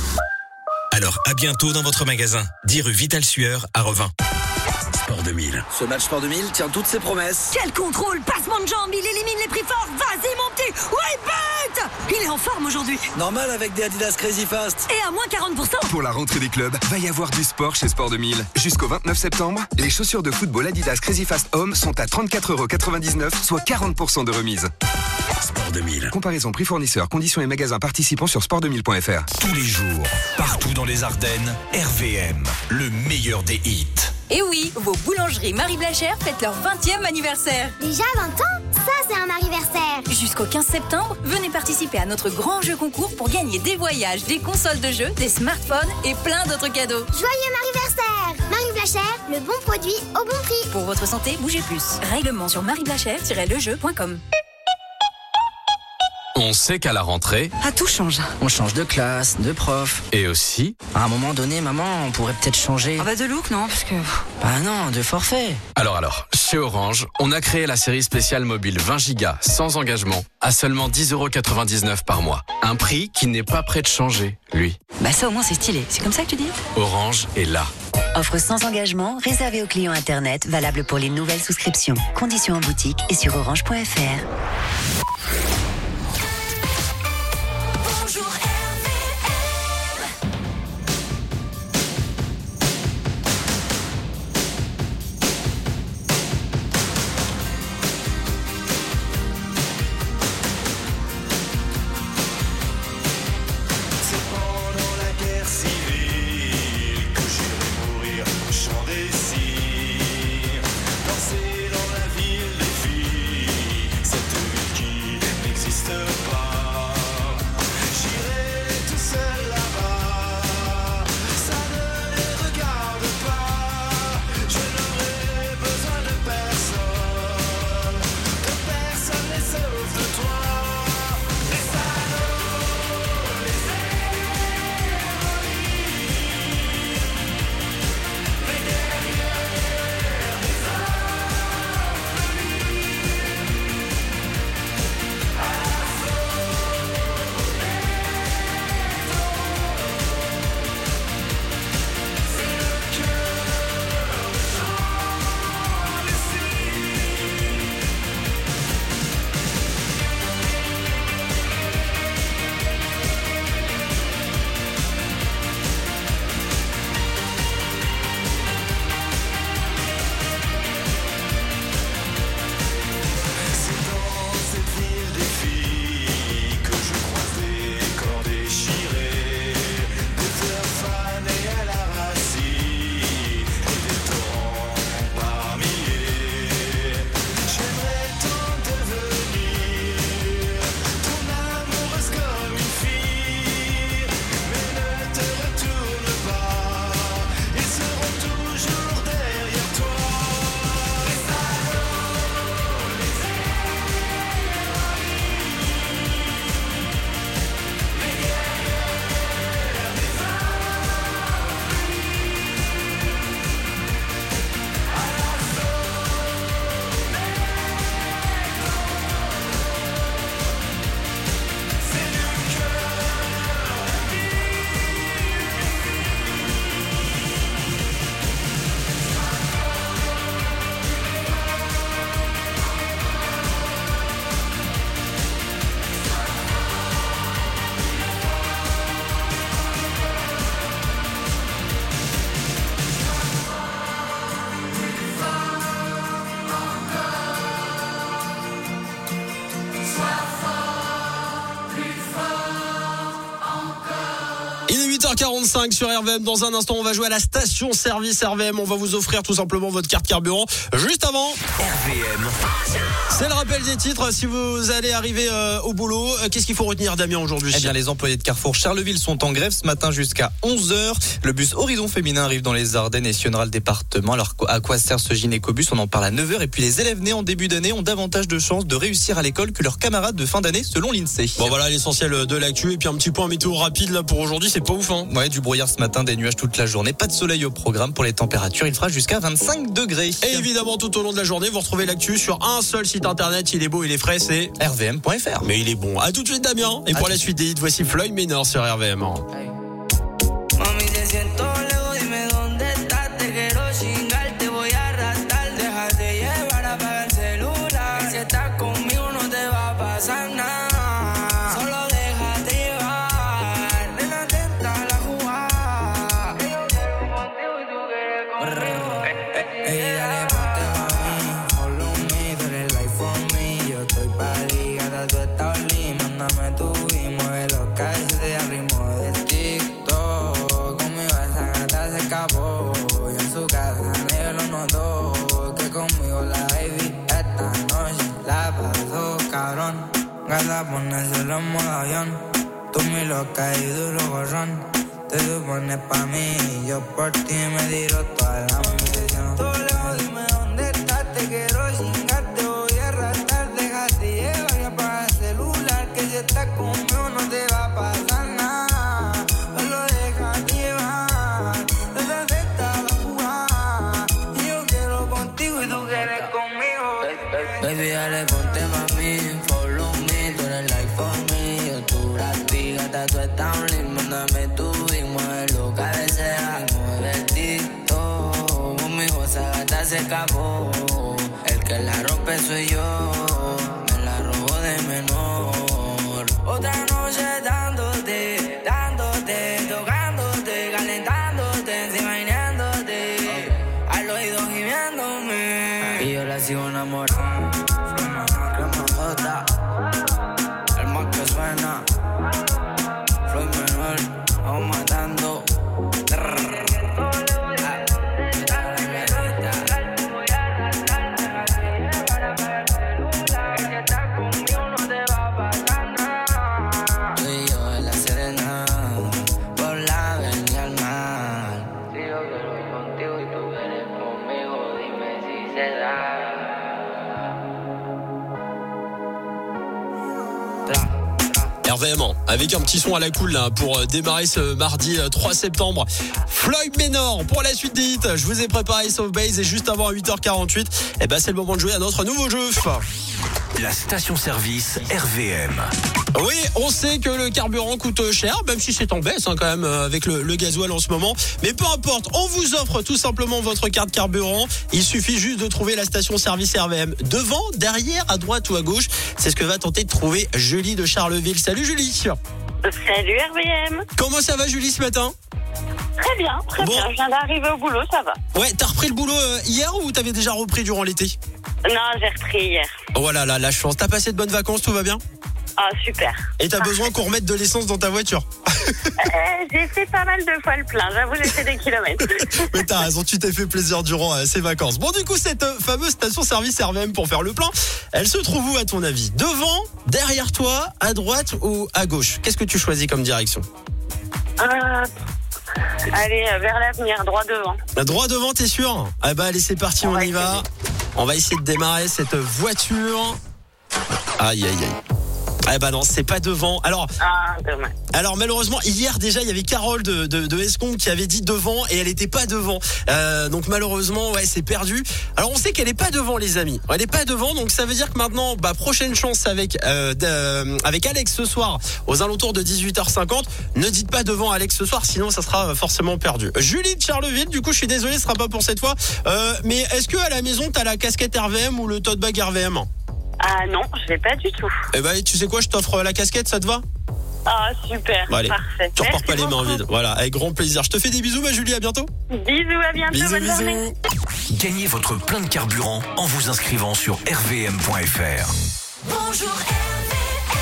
Alors, à bientôt dans votre magasin. dix rue Vital Sueur à Revin. Sport deux mille. Ce match Sport deux mille tient toutes ses promesses. Quel contrôle, passement de jambes, il élimine les prix forts. Vas-y mon petit, ouais bête. Il est en forme aujourd'hui. Normal avec des Adidas Crazy Fast. Et à moins quarante pour cent. Pour la rentrée des clubs, va y avoir du sport chez Sport deux mille. Jusqu'au vingt-neuf septembre, les chaussures de football Adidas Crazy Fast Home sont à trente-quatre euros quatre-vingt-dix-neuf, soit quarante pour cent de remise. Sport deux mille. Comparaison prix fournisseur, conditions et magasins participants sur sport deux mille point f r. Tous les jours, partout dans les Ardennes, R V M, le meilleur des hits. Et oui, vos boulangeries Marie Blachère fêtent leur vingtième anniversaire. Déjà vingt ans? Ça, c'est un anniversaire. Jusqu'au quinze septembre, venez participer à notre grand jeu concours pour gagner des voyages, des consoles de jeux, des smartphones et plein d'autres cadeaux. Joyeux anniversaire! Marie Blachère, le bon produit au bon prix. Pour votre santé, bougez plus. Règlement sur marie blachère tiret le jeu point com. On sait qu'à la rentrée... Ah, tout change. On change de classe, de prof. Et aussi... À un moment donné, maman, on pourrait peut-être changer... Ah bah de look, non, parce que... Bah non, de forfait. Alors alors, chez Orange, on a créé la série spéciale mobile vingt gigas sans engagement à seulement dix euros quatre-vingt-dix-neuf par mois. Un prix qui n'est pas prêt de changer, lui. Bah ça au moins c'est stylé. C'est comme ça que tu dis? Orange est là. Offre sans engagement, réservée aux clients Internet, valable pour les nouvelles souscriptions. Conditions en boutique et sur orange point f r. huit heures quarante-cinq sur R V M. Dans un instant, on va jouer à la station service R V M. On va vous offrir tout simplement votre carte carburant. Juste avant, R V M. C'est le rappel des titres. Si vous allez arriver euh, au boulot, euh, qu'est-ce qu'il faut retenir, Damien, aujourd'hui? Eh bien, les employés de Carrefour Charleville sont en grève ce matin jusqu'à onze heures. Le bus Horizon Féminin arrive dans les Ardennes et sillonnera le département. Alors, à quoi sert ce gynécobus? On en parle à neuf heures. Et puis, les élèves nés en début d'année ont davantage de chances de réussir à l'école que leurs camarades de fin d'année, selon l'INSEE. Bon, voilà l'essentiel de l'actu. Et puis, un petit point météo rapide là pour aujourd'hui. C'est pas ouf, hein? Ouais, du brouillard ce matin, des nuages toute la journée. Pas de soleil au programme. Pour les températures, il fera jusqu'à vingt-cinq degrés. Et évidemment, tout au long de la journée, vous retrouvez l'actu sur un seul site internet. Il est beau, il est frais, c'est R V M point F R. Mais il est bon. À tout de suite, Damien. Et à pour la suite des hits, voici Floyd Minor sur R V M. Ponérselo en modo avión. Tú mi loca y duro gorrón. Te supones pa' mí y yo por ti me tiro toda la ambición. Tú lejos, dime dónde estás. Te quiero chingar, te voy a arrastrar. Déjate llevar y apaga el celular. Que si estás conmigo no te va a pasar nada. Solo déjate llevar. No te acepta la jugada. Y yo quiero contigo y tú quieres conmigo. Baby, dale, ponte pa' mí. Tú estás un lindo, mándame tu y mueve lo que deseas, mueve el TikTok. se cagó. El que la rompe soy yo. Me la robó de menor. Otra noche dándote, dándote, tocándote, calentándote, encima viniéndote. Al oído gimiéndome. Y yo la sigo enamorando. El más que suena. Flow menor, vamos matando. R V M avec un petit son à la cool là, pour démarrer ce mardi trois septembre. Floyd Menor pour la suite des hits. Je vous ai préparé Soft Base et juste avant huit heures quarante-huit, et ben c'est le moment de jouer à notre nouveau jeu. La station-service R V M. Oui, on sait que le carburant coûte cher, même si c'est en baisse hein, quand même avec le, le gasoil en ce moment. Mais peu importe, on vous offre tout simplement votre carte carburant. Il suffit juste de trouver la station-service R V M devant, derrière, à droite ou à gauche. C'est ce que va tenter de trouver Julie de Charleville. Salut Julie. Salut R V M. Comment ça va Julie ce matin? Très bien, très bon. bien. Je viens d'arriver au boulot, ça va. Ouais, t'as repris le boulot euh, hier ou t'avais déjà repris durant l'été? Non, j'ai repris hier. Oh là là, la chance. T'as passé de bonnes vacances, tout va bien? Ah, super. Et t'as besoin qu'on remette de l'essence dans ta voiture? euh, J'ai fait pas mal de fois le plein, j'avoue, j'ai fait des kilomètres. Mais t'as raison, tu t'es fait plaisir durant euh, ces vacances. Bon, du coup, cette euh, fameuse station-service R V M pour faire le plein, elle se trouve où à ton avis? Devant, derrière toi, à droite ou à gauche? Qu'est-ce que tu choisis comme direction? euh, Allez, vers l'avenir, droit devant. Droit devant, t'es sûr? Ah bah allez, c'est parti, on, on y va. On va essayer de démarrer cette voiture. Aïe, aïe, aïe. Ah bah non, c'est pas devant. Alors, ah, dommage. Alors malheureusement, hier déjà, il y avait Carole de, de, de Escombe qui avait dit devant et elle était pas devant. Euh, donc malheureusement, ouais, c'est perdu. Alors on sait qu'elle est pas devant, les amis. Elle est pas devant, donc ça veut dire que maintenant, bah prochaine chance avec euh, de, avec Alex ce soir aux alentours de dix-huit heures cinquante. Ne dites pas devant Alex ce soir, sinon ça sera forcément perdu. Julie de Charleville, du coup, je suis désolé, ce sera pas pour cette fois. Euh, mais est-ce que à la maison, t'as la casquette R V M ou le tote bag R V M? Ah non, je l'ai pas du tout. Eh ben, tu sais quoi, je t'offre la casquette, ça te va? Ah, super, bon, allez, parfait. Tu repars pas les mains vides. Voilà, avec grand plaisir. Je te fais des bisous, ma Julie, à bientôt. Bisous, à bientôt, bisous, bonne bisous. journée. Gagnez votre plein de carburant en vous inscrivant sur r v m point f r. Bonjour R V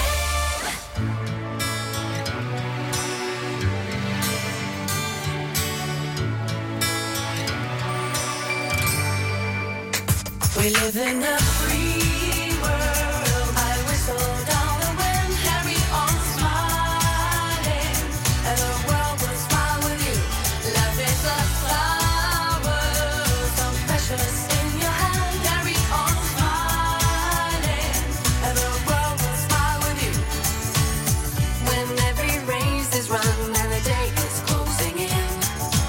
M. We live in a free world. I whistle down the wind, carry on smiling, and the world will smile with you. Love is a flower, so precious in your hand. Carry on smiling, and the world will smile with you. When every race is run and the day is closing in,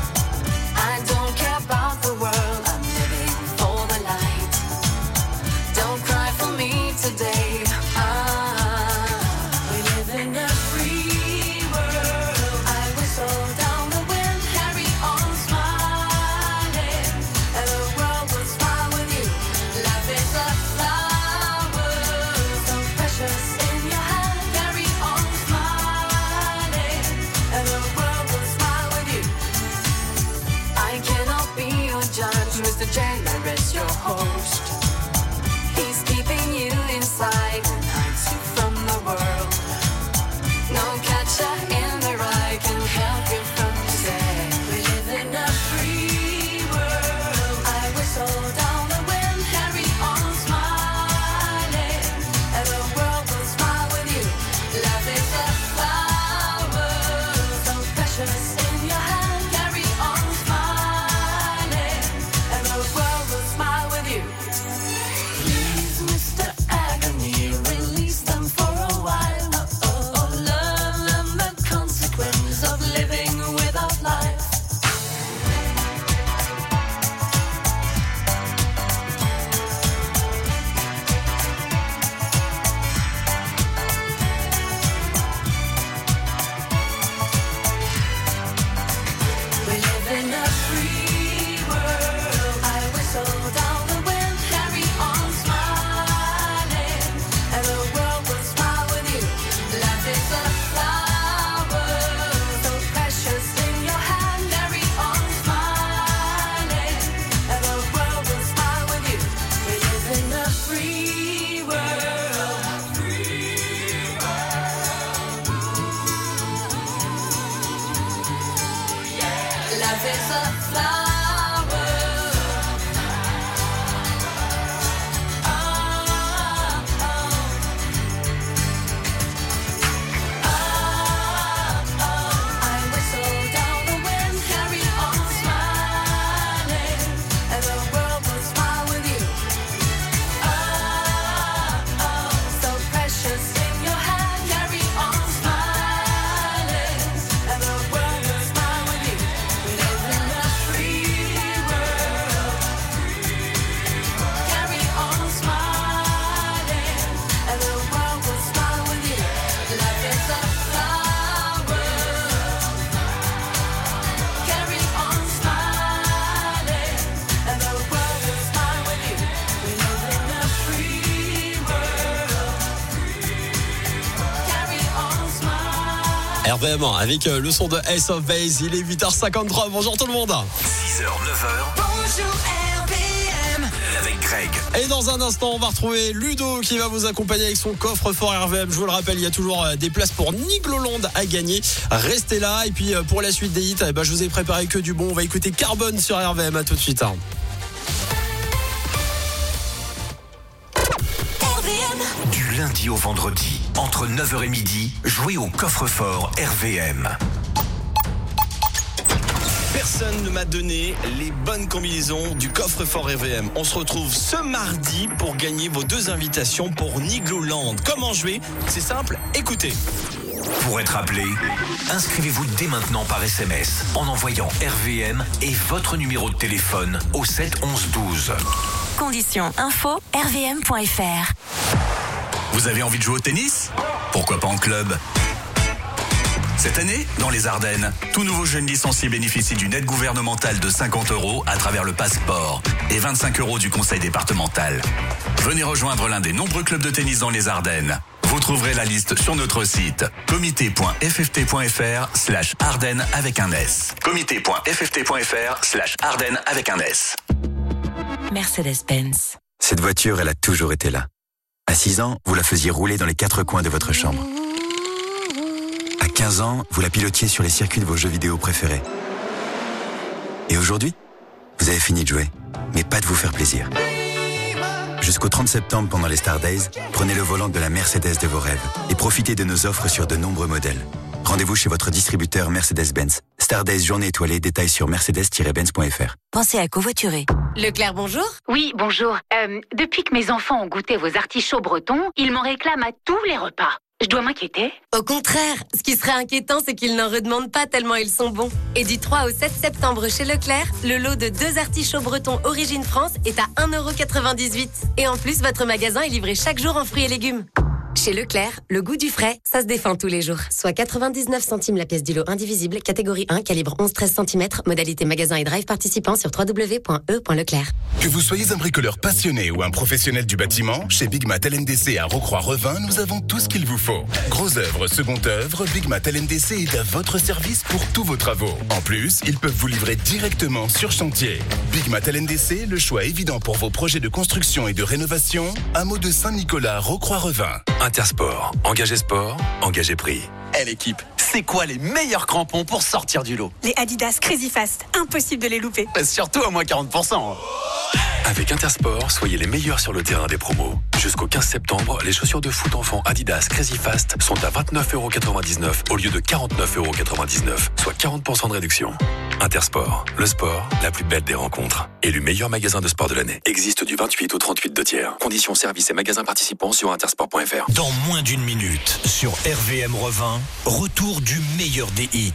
I don't care about the world. I'm living for the light. is a flower. Oh, oh. Oh, oh. I whistle down the wind, carry on smiling, and the world will smile with you. Oh, oh. So precious in your hand, carry on smiling, and the world will smile with you. We live in a free world. Carry on smiling, and the world will smile with you. Life is a flower. Carry on smiling, and the world will smile with you. We live in a free world. Carry on smiling. R V M avec euh, le son de Ace of Base. Il est huit heures cinquante-trois. Bonjour tout le monde. six heures, neuf heures. Bonjour R V M. Avec Greg. Et dans un instant, on va retrouver Ludo qui va vous accompagner avec son coffre-fort R V M. Je vous le rappelle, il y a toujours euh, des places pour Nigloland à gagner. Restez là. Et puis euh, pour la suite des hits, eh ben, je vous ai préparé que du bon. On va écouter Carbone sur R V M. À tout de suite. hein. Du lundi au vendredi, entre neuf heures et midi, jouez au coffre-fort R V M. Personne ne m'a donné les bonnes combinaisons du coffre-fort R V M. On se retrouve ce mardi pour gagner vos deux invitations pour Nigloland. Comment jouer? C'est simple, écoutez. Pour être appelé, inscrivez-vous dès maintenant par S M S en envoyant R V M et votre numéro de téléphone au sept onze douze. Conditions info r v m point f r. Vous avez envie de jouer au tennis? Pourquoi pas en club? Cette année, dans les Ardennes, tout nouveau jeune licencié bénéficie d'une aide gouvernementale de cinquante euros à travers le passeport et vingt-cinq euros du conseil départemental. Venez rejoindre l'un des nombreux clubs de tennis dans les Ardennes. Vous trouverez la liste sur notre site comité.fft.fr slash Ardennes avec un S. comité.fft.fr slash Ardennes avec un S. Mercedes-Benz. Cette voiture, elle a toujours été là. À six ans, vous la faisiez rouler dans les quatre coins de votre chambre. À quinze ans, vous la pilotiez sur les circuits de vos jeux vidéo préférés. Et aujourd'hui, vous avez fini de jouer, mais pas de vous faire plaisir. Jusqu'au trente septembre, pendant les Star Days, prenez le volant de la Mercedes de vos rêves et profitez de nos offres sur de nombreux modèles. Rendez-vous chez votre distributeur Mercedes-Benz. Star Days journée étoilée, détails sur mercedes tiret benz point f r. Pensez à covoiturer. Leclerc, bonjour. Oui, bonjour. Euh, depuis que mes enfants ont goûté vos artichauts bretons, ils m'en réclament à tous les repas. Je dois m'inquiéter? Au contraire, ce qui serait inquiétant, c'est qu'ils n'en redemandent pas tellement ils sont bons. Et du trois au sept septembre chez Leclerc, le lot de deux artichauts bretons Origine France est à un euro quatre-vingt-dix-huit. Et en plus, votre magasin est livré chaque jour en fruits et légumes. Chez Leclerc, le goût du frais, ça se défend tous les jours. Soit quatre-vingt-dix-neuf centimes la pièce du lot indivisible, catégorie un, calibre onze treize centimètres, modalité magasin et drive participant sur w w w point e point leclerc. Que vous soyez un bricoleur passionné ou un professionnel du bâtiment, chez Big Mat L N D C à Rocroi-Revin, nous avons tout ce qu'il vous faut. Gros œuvre, second œuvre, Big Mat L N D C est à votre service pour tous vos travaux. En plus, ils peuvent vous livrer directement sur chantier. Big Mat L N D C, le choix évident pour vos projets de construction et de rénovation, hameau de Saint-Nicolas, Rocroi-Revin. Intersport, engagé sport, engagé prix. Eh l'équipe, c'est quoi les meilleurs crampons pour sortir du lot? Les Adidas Crazy Fast, impossible de les louper. Surtout à moins quarante pour cent. Avec Intersport, soyez les meilleurs sur le terrain des promos. Jusqu'au quinze septembre, les chaussures de foot enfants Adidas Crazy Fast sont à vingt-neuf euros quatre-vingt-dix-neuf au lieu de quarante-neuf euros quatre-vingt-dix-neuf, soit quarante pour cent de réduction. Intersport, le sport, la plus belle des rencontres. Élu meilleur magasin de sport de l'année. Existe du vingt-huit au trente-huit de tiers. Conditions services et magasins participants sur intersport point f r. Dans moins d'une minute, sur R V M Revin, retour du meilleur des hits.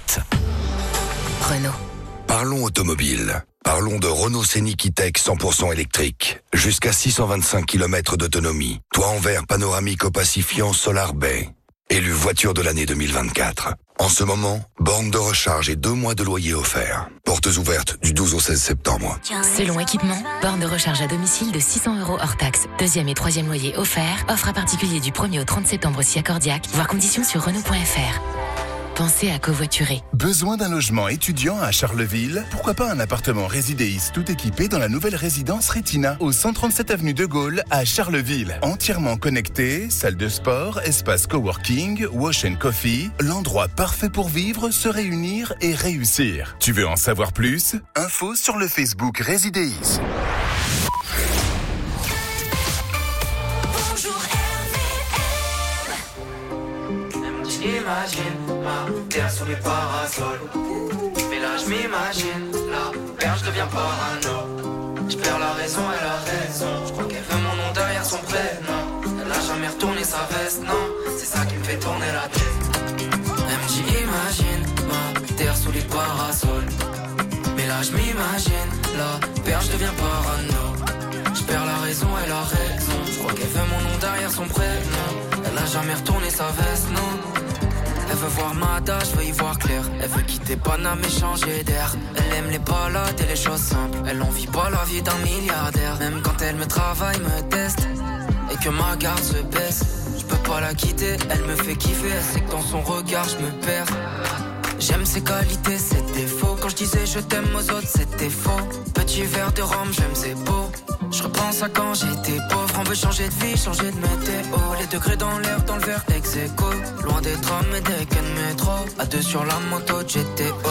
Renault. Parlons automobile. Parlons de Renault Scénic E-Tech cent pour cent électrique. Jusqu'à six cent vingt-cinq kilomètres d'autonomie. Toit en verre panoramique opacifiant Solar Bay. Élu voiture de l'année deux mille vingt-quatre. En ce moment, borne de recharge et deux mois de loyer offerts. Portes ouvertes du douze au seize septembre. Selon équipement, borne de recharge à domicile de six cents euros hors taxe. Deuxième et troisième loyer offert. Offre à particulier du premier au trente septembre si accordiaque. Voir conditions sur Renault point f r. pensez à covoiturer. Besoin d'un logement étudiant à Charleville? Pourquoi pas un appartement Résidéis tout équipé dans la nouvelle résidence Retina, au cent trente-sept avenue de Gaulle à Charleville. Entièrement connecté, salle de sport, espace coworking, wash and coffee, l'endroit parfait pour vivre, se réunir et réussir. Tu veux en savoir plus? Info sur le Facebook Résidéis. J'imagine ma terre sous les parasols. Mais là je m'imagine, la perche devient parano. Je perds la raison, elle a raison. Je crois qu'elle veut mon nom derrière son prénom. Elle a jamais retourné sa veste, non. C'est ça qui me fait tourner la tête. Elle me dit imagine ma terre sous les parasols. Mais là je m'imagine, la perche devient parano. Je perds la raison, elle a raison. Je crois qu'elle veut mon nom derrière son prénom. Elle a jamais retourné sa veste, non. Elle veut voir ma date, je veux y voir clair. Elle veut quitter Paname et changer d'air. Elle aime les balades et les choses simples. Elle en vit pas la vie d'un milliardaire. Même quand elle me travaille, me teste et que ma garde se baisse, je peux pas la quitter, elle me fait kiffer. Elle sait que dans son regard je me perds. J'aime ses qualités, ses défauts. Quand je disais je t'aime aux autres, c'était faux. Petit verre de rhum, j'aime ses beaux. Je repense à quand j'étais pauvre. On veut changer de vie, changer de météo. Les degrés dans l'air, dans le verre ex aequo. Loin des trams et des cannes métro. À deux sur la moto de G T O.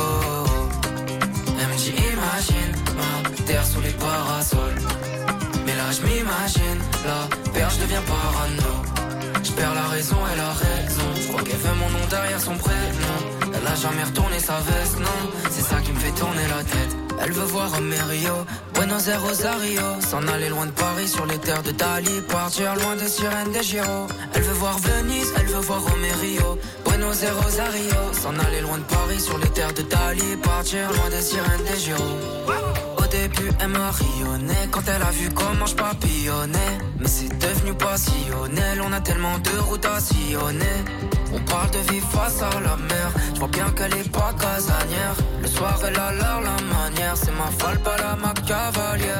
Elle me dit imagine ma terre sous les parasols. Mais là je m'imagine, la perche devient parano. Je perds la raison, elle a raison. Je crois qu'elle veut mon nom derrière son prénom. Elle a jamais retourné sa veste, non. C'est ça qui me fait tourner la tête. Elle veut voir Romerio, Buenos Aires, Rosario. S'en aller loin de Paris sur les terres de Dali. Partir loin des sirènes des Giro. Elle veut voir Venise, elle veut voir Romerio, Buenos Aires, Rosario. S'en aller loin de Paris sur les terres de Dali. Partir loin des sirènes des Giro. Au début elle m'a rayonné quand elle a vu comment je papillonnais. Mais c'est devenu passionnel, on a tellement de routes à sillonner. On parle de vivre face à la mer. Je vois bien qu'elle est pas casanière. Le soir elle a l'air la manière. C'est ma folle, pas la ma cavalière.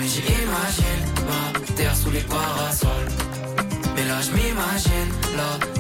Sous les parasols. Mais là je m'imagine, la